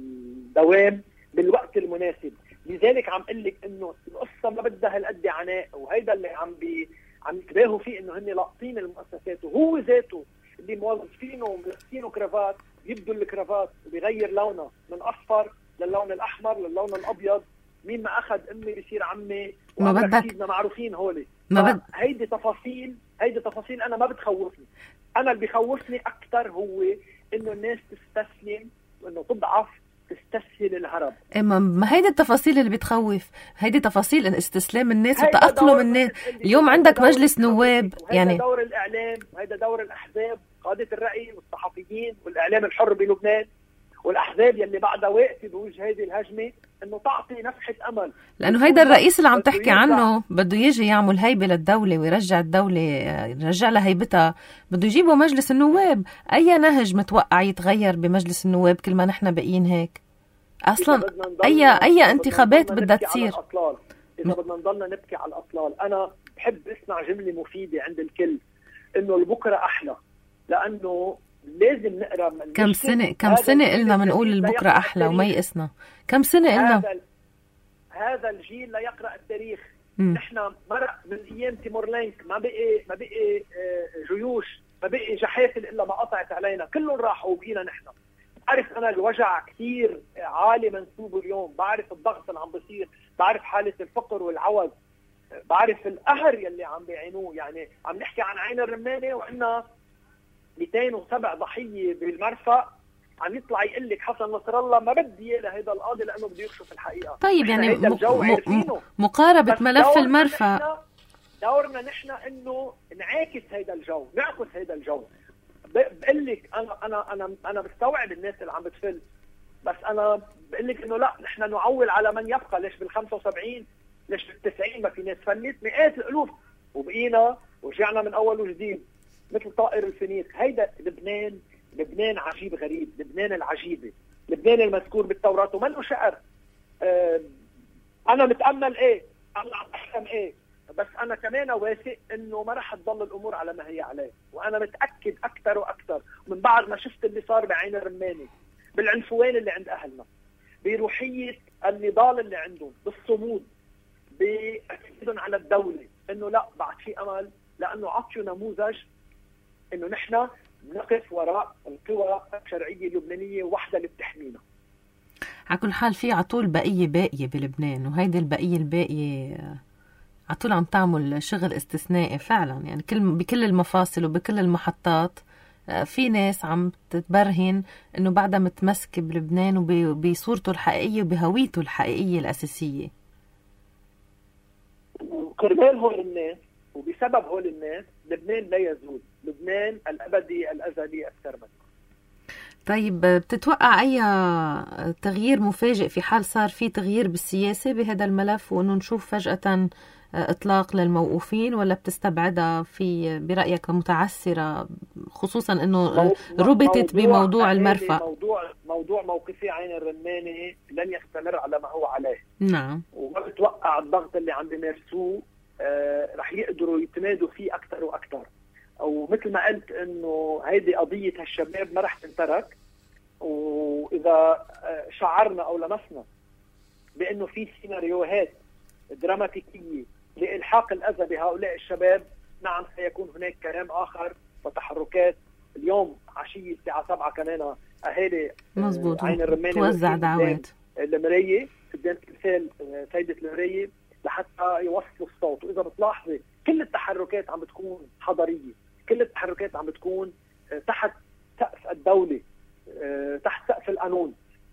الدوام بالوقت المناسب. لذلك عم قلك إنه القصة ما بدها هالقد عناء، وهيدا اللي عم يتباهوا فيه، إنه هن لاقطين المؤسسات، وهو ذاته اللي موظفينه وملبسينه كرافات يبدو الكرافات وبيغير لونه من أصفر للون الأحمر للون الأبيض. مين ما أخذ أمي بيصير عمي، ما بدك سيدنا معروفين هولي. هيدي تفاصيل أنا ما بتخوفني. أنا اللي بيخوفني أكتر هو إنه الناس تستسلم، وإنه تضعف، تستسهل الهرب. ما هيدي التفاصيل اللي بتخوف، هيدي تفاصيل استسلام الناس وتأقلم الناس. اليوم عندك مجلس نواب، يعني هيدا دور الإعلام، هيدا دور الأحزاب، قادة الرأي والصحفيين والإعلام الحر بلبنان، والأحزاب يلي بعدها واقفة بوجه هذه الهجمة، إنه تعطي نفحة أمل. لأنه هيدا الرئيس اللي عم تحكي عنه بده يجي يعمل هيبة للدولة ويرجع الدولة، يرجع لها هيبتها. بده يجيبوا مجلس النواب. أي نهج متوقع يتغير بمجلس النواب كل ما نحن باقيين هيك؟ أصلا أي انتخابات بدها تصير؟ إذا بدنا نضلنا نبكي على الأطلال. أنا بحب اسمع جملة مفيدة عند الكل، إنه البكرة أحلى، لأنه لازم نقرأ من كم سنة قلنا منقول البكرة أحلى وما يقسنا. كم سنة قلنا هذا الجيل لا يقرأ التاريخ. نحن مرق من أيام تيمورلينك، ما بقي جيوش، ما بقي جحافل إلا ما قطعت علينا، كلهم راحوا وبقينا نحن. بعرف أنا الوجع كثير عالي منسوبه اليوم، بعرف الضغط اللي عم بيصير، بعرف حالة الفقر والعوز، بعرف القهر يلي عم بيعينوه. يعني عم نحكي عن عين الرمانة وعنا 207 ضحية بالمرفأ، عم يطلع يقول لك حسن نصر الله ما بدي اياه لهيدا القاضي لانه بده يكشف الحقيقه. طيب يعني مقاربه ملف المرفأ دورنا نحن انه نعاكس هيدا الجو. بقول لك انا بستوعب الناس اللي عم بتفل، بس انا بقول لك انه لا، نحن نعول على من يبقى. ليش بال75 ليش بال90 ما في ناس فلت؟ مئات الالوف وبقينا ورجعنا من اول وجديد مثل طائر الفينيق. هيدا لبنان عجيب غريب، لبنان العجيبة، لبنان المذكور بالتوراة وما له شعر. أنا متأمل أنا عم أحلم بس أنا كمان واثق إنه ما رح تضل الأمور على ما هي عليه. وأنا متأكد أكتر وأكتر من بعد ما شفت اللي صار بعين الرمانة، بالعنفوان اللي عند أهلنا، بروحية النضال اللي عندهم، بالصمود، بأكيدهم على الدولة إنه لا بعد في أمل، لأنه عطيوا نموذج إنه نحن نقف وراء القوى الشرعية اللبنانية وحدة اللي بتحمينا. على كل حال في عطول بقية باقية بلبنان، وهيدي الباقية عطول عم تعمل شغل استثنائي فعلا. يعني بكل المفاصل وبكل المحطات في ناس عم تتبرهن انه بعدها متمسكة بلبنان وبصورته الحقيقية وبهويته الحقيقية الأساسية. وكرمال هول الناس وبسبب هول الناس لبنان لا يزول، لبنان الأبدي الأزلي السرمدي. طيب بتتوقع أي تغيير مفاجئ في حال صار في تغيير بالسياسة بهذا الملف، وأنه نشوف فجأة إطلاق للموقوفين، ولا بتستبعدها في برأيك متعسرة، خصوصا أنه ربطت بموضوع المرفأ؟ موضوع موقفي عين الرمانة لن يستمر على ما هو عليه. نعم. وما بتوقع الضغط اللي عم بيمارسوه رح يقدروا يتمادوا فيه أكثر وأكثر. أو مثل ما قلت إنه هيدي قضية هالشباب ما رح تنترك، وإذا شعرنا أو لمسنا بأنه في سيناريوهات دراماتيكية لإلحاق الأذى بهؤلاء الشباب، نعم سيكون هناك كلام آخر وتحركات. اليوم عشية الساعة 7 كمان أهالي مزبوط عين الرمانة توزع دعوات المراية قدام تمثال سيدة المراية لحتى يوصلوا الصوت. وإذا بتلاحظي كل التحركات عم بتكون حضارية، كل التحركات عم بتكون تحت سقف الدولة، تحت سقف القانون.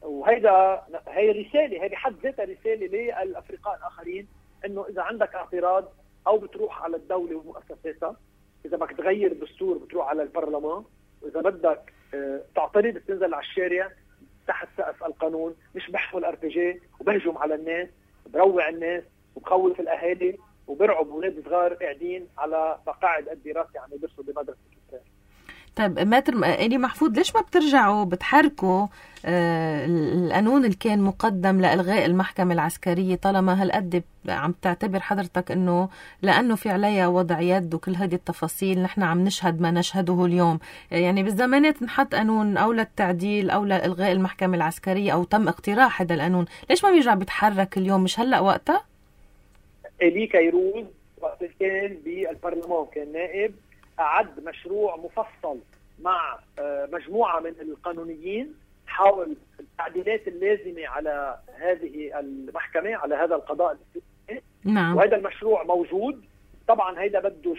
هي رسالة، هي بحد ذاتها رسالة للأفرقاء الآخرين إنه إذا عندك اعتراض أو بتروح على الدولة ومؤسساتها، إذا بدك تغير الدستور بتروح على البرلمان، وإذا بدك تعترض بتنزل على الشارع تحت سقف القانون. مش بحمل RPG وبهجم على الناس، بروع الناس وبخوف الأهالي وبرعب أولاد صغار قاعدين على مقاعد الدراسة عم يدرسوا بمدرسة الكتاب. طيب ماتر إلي محفوظ، ليش ما بترجعوا بتحركوا القانون اللي كان مقدم لإلغاء المحكمة العسكرية، طالما هالقد عم تعتبر حضرتك إنه لأنه في عليها وضع يد وكل هذه التفاصيل نحن عم نشهد ما نشهده اليوم؟ يعني بالزمانات نحط قانون أو للتعديل أو لإلغاء المحكمة العسكرية أو تم اقتراح هذا القانون، ليش ما بيرجع بيتحرك اليوم؟ مش هلأ وقتها؟ إلي كيروز وقت كان بالبرلمان كان نائب، أعد مشروع مفصل مع مجموعة من القانونيين حول التعديلات اللازمة على هذه المحكمة، على هذا القضاء الاستثنائي. نعم. وهذا المشروع موجود. طبعا هيدا بده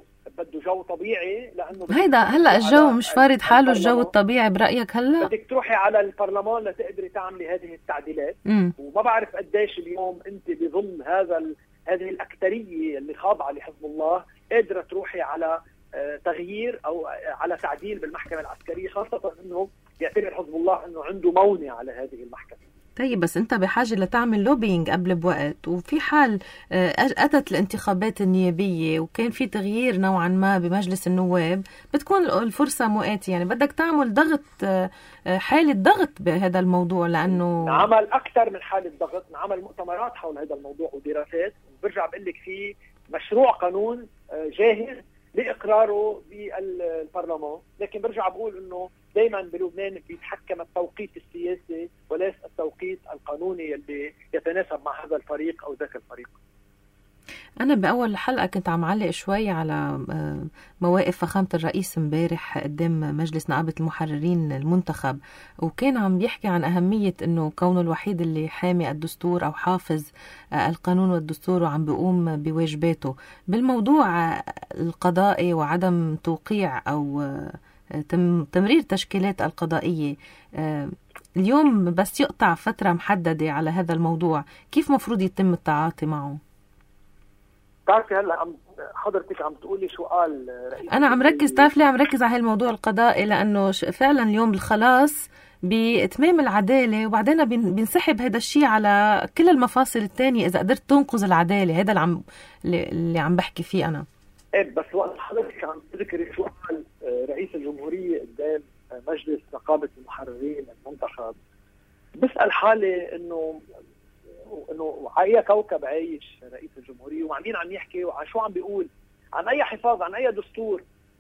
جو طبيعي، لأنه هيدا هلأ الجو مش فارد حاله. الجو الطبيعي برأيك هلأ بدك تروحي على البرلمان لتقدري تعملي هذه التعديلات. وما بعرف قديش اليوم أنت بظل هذه الأكترية اللي خاضعة لحزب الله قادرة تروحي على تغيير أو على تعديل بالمحكمة العسكرية، خاصة أنه يعتبر حزب الله أنه عنده مونة على هذه المحكمة. طيب بس أنت بحاجة لتعمل لوبينج قبل بوقت، وفي حال أتت الانتخابات النيابية وكان في تغيير نوعا ما بمجلس النواب، بتكون الفرصة مؤاتية. يعني بدك تعمل ضغط، حالة ضغط بهذا الموضوع، لأنه نعمل أكثر من حالة ضغط، نعمل مؤتمرات حول هذا الموضوع ودراسات. وبرجع بقول لك في مشروع قانون جاهز لإقراره بالبرلمان، لكن برجع بقول إنه دائما بلبنان بيتحكم التوقيت السياسي وليس التوقيت القانوني اللي يتناسب مع هذا الفريق أو ذاك الفريق. أنا بأول الحلقة كنت عم علق شوي على مواقف فخامة الرئيس امبارح قدام مجلس نقابة المحررين المنتخب، وكان عم بيحكي عن أهمية أنه كونه الوحيد اللي حامي الدستور أو حافظ القانون والدستور وعم بيقوم بواجباته بالموضوع القضائي وعدم توقيع أو تمرير تشكيلات القضائية. اليوم بس يقطع فترة محددة على هذا الموضوع، كيف مفروض يتم التعاطي معه؟ تعرفي هلا حضرتك عم تقولي شو قال رئيس، انا عم ركز، تعرف ليه عم ركز على هالموضوع القضائي؟ لانه فعلا اليوم الخلاص باتمام العداله، وبعدين بينسحب هذا الشيء على كل المفاصل الثانيه اذا قدرت تنقذ العداله. هذا اللي عم بحكي فيه انا. بس وقت حضرتك عم تذكري شو قال رئيس الجمهوريه قدام مجلس نقابه المحررين المنتخب، بسأل حالي انه على اي كوكب عايش رئيس الجمهوريه، ومع مين عم يحكي، وعن شو عم بيقول، عن اي حفاظ، عن اي دستور،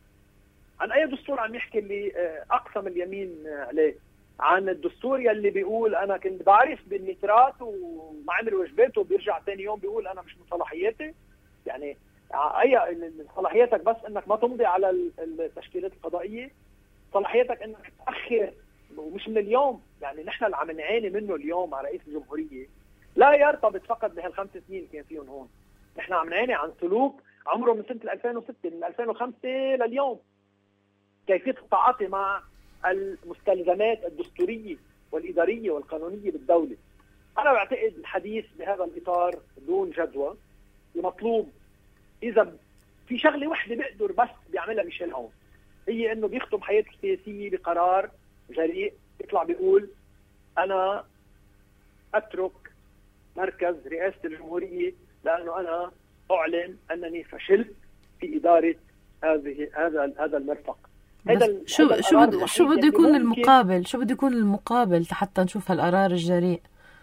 عم يحكي اللي اقسم اليمين عليه، عن الدستور يلي بيقول انا كنت بعرف بالنترات وما عمل واجباته وبيرجع ثاني يوم بيقول انا مش من صلاحياتي. يعني اي صلاحياتك بس انك ما تمضي على التشكيلات القضائيه، صلاحيتك انك تاخر، ومش من اليوم. يعني نحن اللي عم نعاني منه اليوم مع رئيس الجمهوريه لا يرتبط فقط بهال5 سنين كان فيهم هون. نحن عم نعاني عن سلوك عمره من سنة 2006، من 2005 لليوم. كيفية التعاطي مع المستلزمات الدستورية والإدارية والقانونية بالدولة. أنا بعتقد الحديث بهذا الإطار دون جدوى. المطلوب إذا في شغلة واحدة بيقدر بس بيعملها ميشيل عون، هي إنه بيختم حياته السياسية بقرار جريء، يطلع بيقول أنا أترك مركز رئاسة الجمهورية لأنه أنا أعلن أنني فشلت في إدارة هذا المرفق. شو بده يكون المقابل؟ شو بده يكون المقابل حتى نشوف هالقرار الجريء؟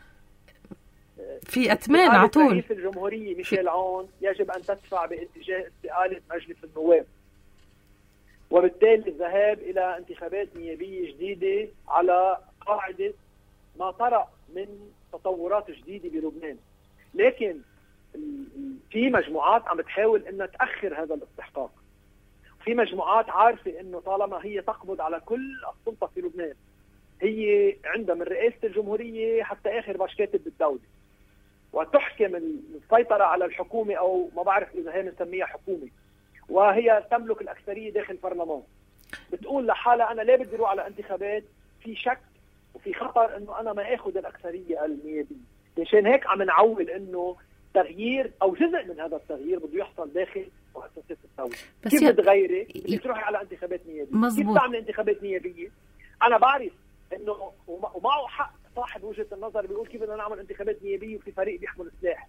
في أتمان على طول. رئيس الجمهورية ميشيل عون يجب أن تدفع باتجاه استقالة مجلس النواب، وبالتالي الذهاب إلى انتخابات نيابية جديدة على قاعدة ما طرأ من تطورات جديده بلبنان، لكن في مجموعات عم بتحاول انها تاخر هذا الاستحقاق. في مجموعات عارفه انه طالما هي تقبض على كل السلطه في لبنان، هي عندها من رئاسه الجمهوريه حتى اخر باش كاتب بالدوله، وتحكم السيطره على الحكومه، او ما بعرف اذا هي بنسميها حكومه، وهي تملك الاكثريه داخل البرلمان. بتقول لحالها انا ليه بدي اروح على انتخابات؟ في شك وفي خطر انه انا ما اخذ الاكثريه النيابيه. مشان هيك عم نعول انه تغيير او جزء من هذا التغيير بده يحصل داخل مؤسسات الدوله. كيف بتغيري؟ بدك تروحي على انتخابات نيابيه. مزبوط. كيف تعمل انتخابات نيابيه؟ انا بعرف انه ومعه حق صاحب وجهه النظر بيقول كيف بدنا نعمل انتخابات نيابيه وفي فريق بيحمل سلاح.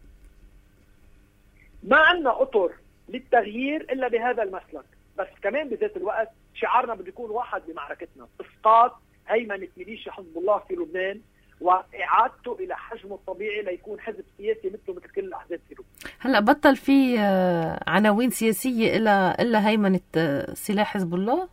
ما عندنا اطر للتغيير الا بهذا المسلك، بس كمان بذات الوقت شعارنا بده يكون واحد بمعركتنا، اسقاط هيمنه ميليشيا حزب الله في لبنان واعادته الى حجمه الطبيعي ليكون حزب سياسي مثله مثل كل الاحزاب في لبنان. هلا بطل في عناوين سياسيه الا هيمنه سلاح حزب الله.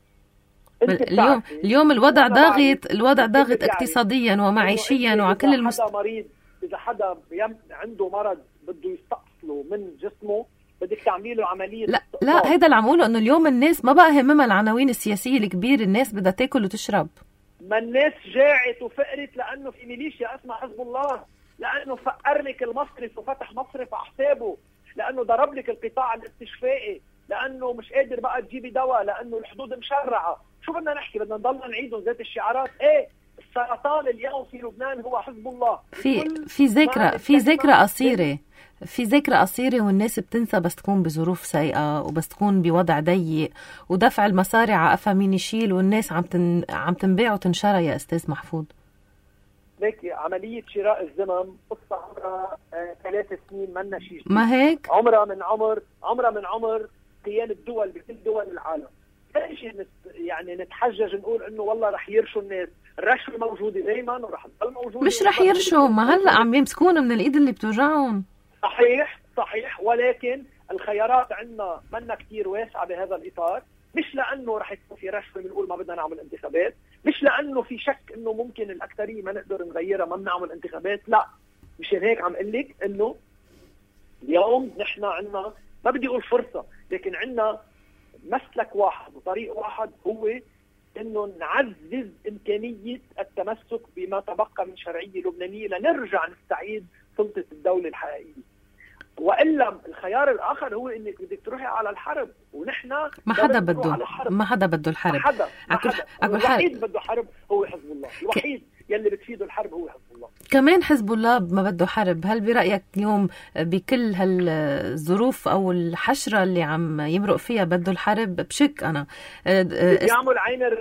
اليوم الوضع ضاغط اقتصاديا ومعيشيا وعلى كل حدا مريض، اذا حدا عنده مرض بده يستأصله من جسمه بدك تعملي له عمليه. لا هذا اللي عم اقوله، انه اليوم الناس ما بقى همها العناوين السياسيه الكبيره، الناس بدها تاكل وتشرب. ما الناس جاعت وفقرت لانه في ميليشيا اسمها حزب الله، لانه فقر لك المصرف وفتح مصرف على حسابه، لانه ضرب لك القطاع الاستشفائي، لانه مش قادر بقى تجيبي دواء، لانه الحدود مشرعه. شو بدنا نحكي؟ بدنا نضلنا نعيدهم ذات الشعارات؟ ايه السرطان اليوم في لبنان هو حزب الله. في ذكرى قصيرة والناس بتنسى بس تكون بظروف سيئة وبس تكون بوضع ضيق، ودفع المصاري على قفا مين يشيل، والناس عم تنباع وتنشرى. يا أستاذ محفوظ ليك عملية شراء الزمن قصة عمرها 3 سنين، منا شيء ما هيك؟ عمرها من عمر قيام الدول بكل دول العالم. ليش يعني نتحجج نقول انه والله رح يرشوا الناس؟ الرشوة موجودة دايما ورح تضل موجودة. مش رح يرشوا، ما هلا عم يمسكون من الايد اللي بتوجعهم. صحيح، ولكن الخيارات عندنا منا كتير واسعة بهذا الإطار. مش لأنه رح يكون في رشوة بنقول ما بدنا نعمل انتخابات، مش لأنه في شك إنه ممكن الأكثرية ما نقدر نغيرها ما بنعمل انتخابات، لا. مشان هيك عم قل لك إنه اليوم نحن عندنا، ما بدي أقول فرصة، لكن عندنا مسلك واحد وطريق واحد، هو إنه نعزز إمكانية التمسك بما تبقى من شرعية لبنانية لنرجع نستعيد سلطة الدولة الحقيقية. وإلا الخيار الآخر هو إنك بدك تروحي على الحرب، ونحن ما حدا بده الحرب. الوحيد بده حرب هو حزب الله، الوحيد يلي بتفيده الحرب هو حزب الله. كمان حزب الله ما بده حرب. هل برأيك اليوم بكل هالظروف أو الحشرة اللي عم يمرق فيها بده الحرب؟ بشك أنا اللي بيعمل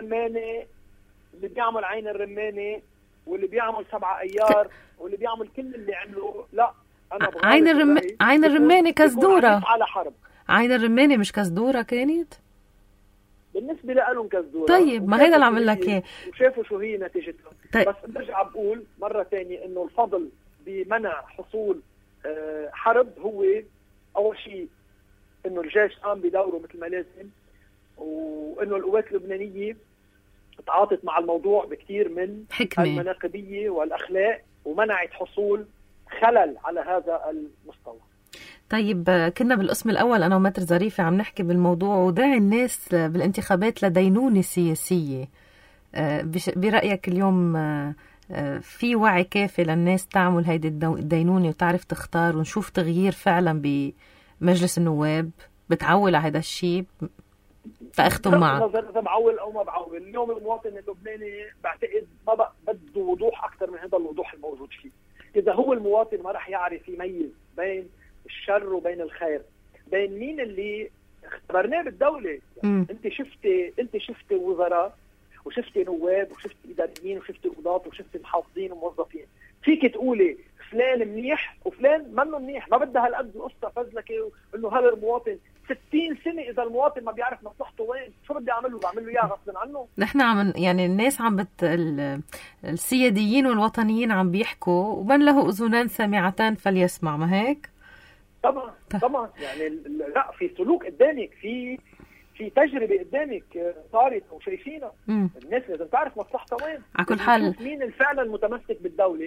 عين الرمانة واللي بيعمل 7 أيار واللي بيعمل كل اللي عمله، لا. عين الرمانة كزدورة على حرب. عين الرمانة مش كزدورة كانت بالنسبة لهم كزدورة. طيب ما هيدا اللي عمل لك ايه، وشافوا شو هي نتيجتها. طيب. بس برجع بقول مرة تانية انه الفضل بمنع حصول حرب هو اول شيء انه الجيش قام بدوره مثل ما لازم، وانه القوات اللبنانية تعاطت مع الموضوع بكتير من حكمة المناقبية والاخلاق، ومنعت حصول خلل على هذا المستوى. طيب كنا بالقسم الأول أنا ومتر ظريفة عم نحكي بالموضوع وداعي الناس بالانتخابات لدينونة سياسية. برأيك اليوم في وعي كافي للناس تعمل هيدي الدينونة وتعرف تختار ونشوف تغيير فعلا بمجلس النواب؟ بتعول على هذا الشيء؟ فأختم معك. إذا بعول أو ما بعول، اليوم المواطن اللبناني بعتقد ما بده وضوح أكثر من هذا الوضوح الموجود فيه. إذا هو المواطن ما رح يعرف يميز بين الشر وبين الخير، بين مين اللي اختبرناه بالدولة. انت شفتي وزراء وشفتي نواب وشفتي إداريين وشفتي قضاة وشفتي محافظين وموظفين، فيك تقولي فلان منيح وفلان منه منيح. ما بدها هالقد القصة فزلكة انه هذا المواطن 60 سنة إذا المواطن ما بيعرف مصلحته وين، شو بدي أعمله؟ بعمل له إياه غصبا عنه. نحن يعني الناس السياديين والوطنيين عم بيحكوا، ومن له أذنان سامعتان فليسمع، ما هيك؟ طبعا يعني لا، في سلوك قدامك، في تجربة قدامك صارت وشايفينها. الناس لازم تعرف مصلحتها وين. على كل حال مين فعلا متمسك بالدولة،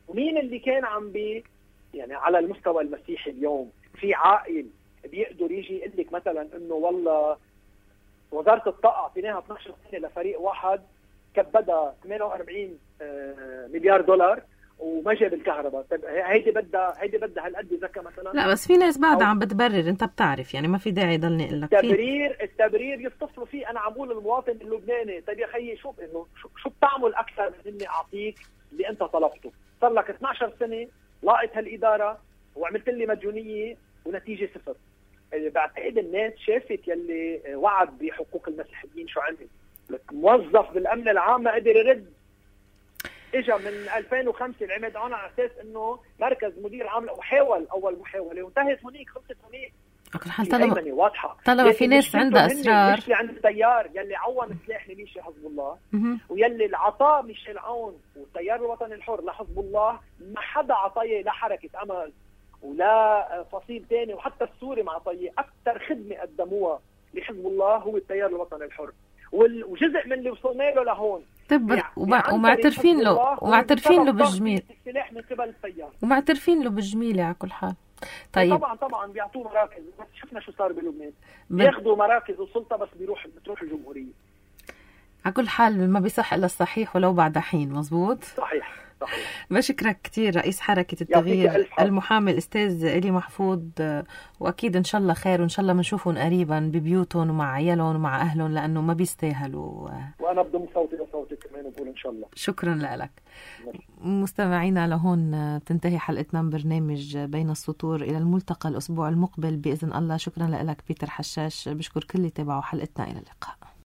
ومين اللي كان يعني على المستوى المسيحي اليوم في عائل بيقدر يجي يقول لك مثلا انه والله وزاره الطاقه اعطيناها 12 سنه لفريق واحد كبدها 48 مليار دولار وما جاب الكهرباء. طيب هيدي بدها هالقد ذكاء مثلا؟ لا بس في ناس بعدها عم بتبرر، انت بتعرف يعني ما في داعي ضلني اقول لك التبرير يتصلوا فيه. انا عم بقول للمواطن اللبناني طيب يا خيي شوف انه شو بتعمل اكثر من اني اعطيك اللي انت طلبته. صار لك 12 سنه لاقط هالاداره وعملت لي مديونيه ونتيجه صفر. بعتقد الناس شافت يلي وعد بحقوق المسيحيين شو عمل. موظف بالامن العام ما قدر يرد. اجى من 2005 العماد على اساس انه مركز مدير عام وحاول اول محاوله وانتهت هنيك، خلصت هنيك. طالما في ناس عندها اصرار. مش عند التيار يلي عوم سلاح لميليشيا حزب الله ويلي العطاء ميشيل عون والتيار الوطني الحر لحزب الله، ما حدا عطيه لا حركه امل ولا فصيل ثاني وحتى السوري ما عطيه. اكثر خدمه قدموها لحزب الله هو التيار الوطني الحر، وجزء من اللي وصلنا له لهون ومعترفين له بالجميل. السلاح من قبل التيار ومعترفين له بالجميل على كل حال. طيب طبعا بيعطوه مراكز، بس شفنا شو صار بلبنان، بياخذوا مراكز وسلطه بس بتروح الجمهوريه. على كل حال ما بيصح الا الصحيح ولو بعد حين. مزبوط صحيح. بشكرك كثير رئيس حركة التغيير المحامي الأستاذ إلي محفوظ، وأكيد إن شاء الله خير وإن شاء الله بنشوفهم قريبا ببيوتهم ومع عيالهم ومع أهلهم لأنه ما بيستاهلوا. وأنا بضم صوتي لصوتك كمان وبقول إن شاء الله. شكرا لك. مستمعينا لهون تنتهي حلقتنا من برنامج بين السطور. إلى الملتقى الأسبوع المقبل بإذن الله. شكرا لك بيتر حشاش، بشكر كل اللي تابعوا حلقتنا. إلى اللقاء.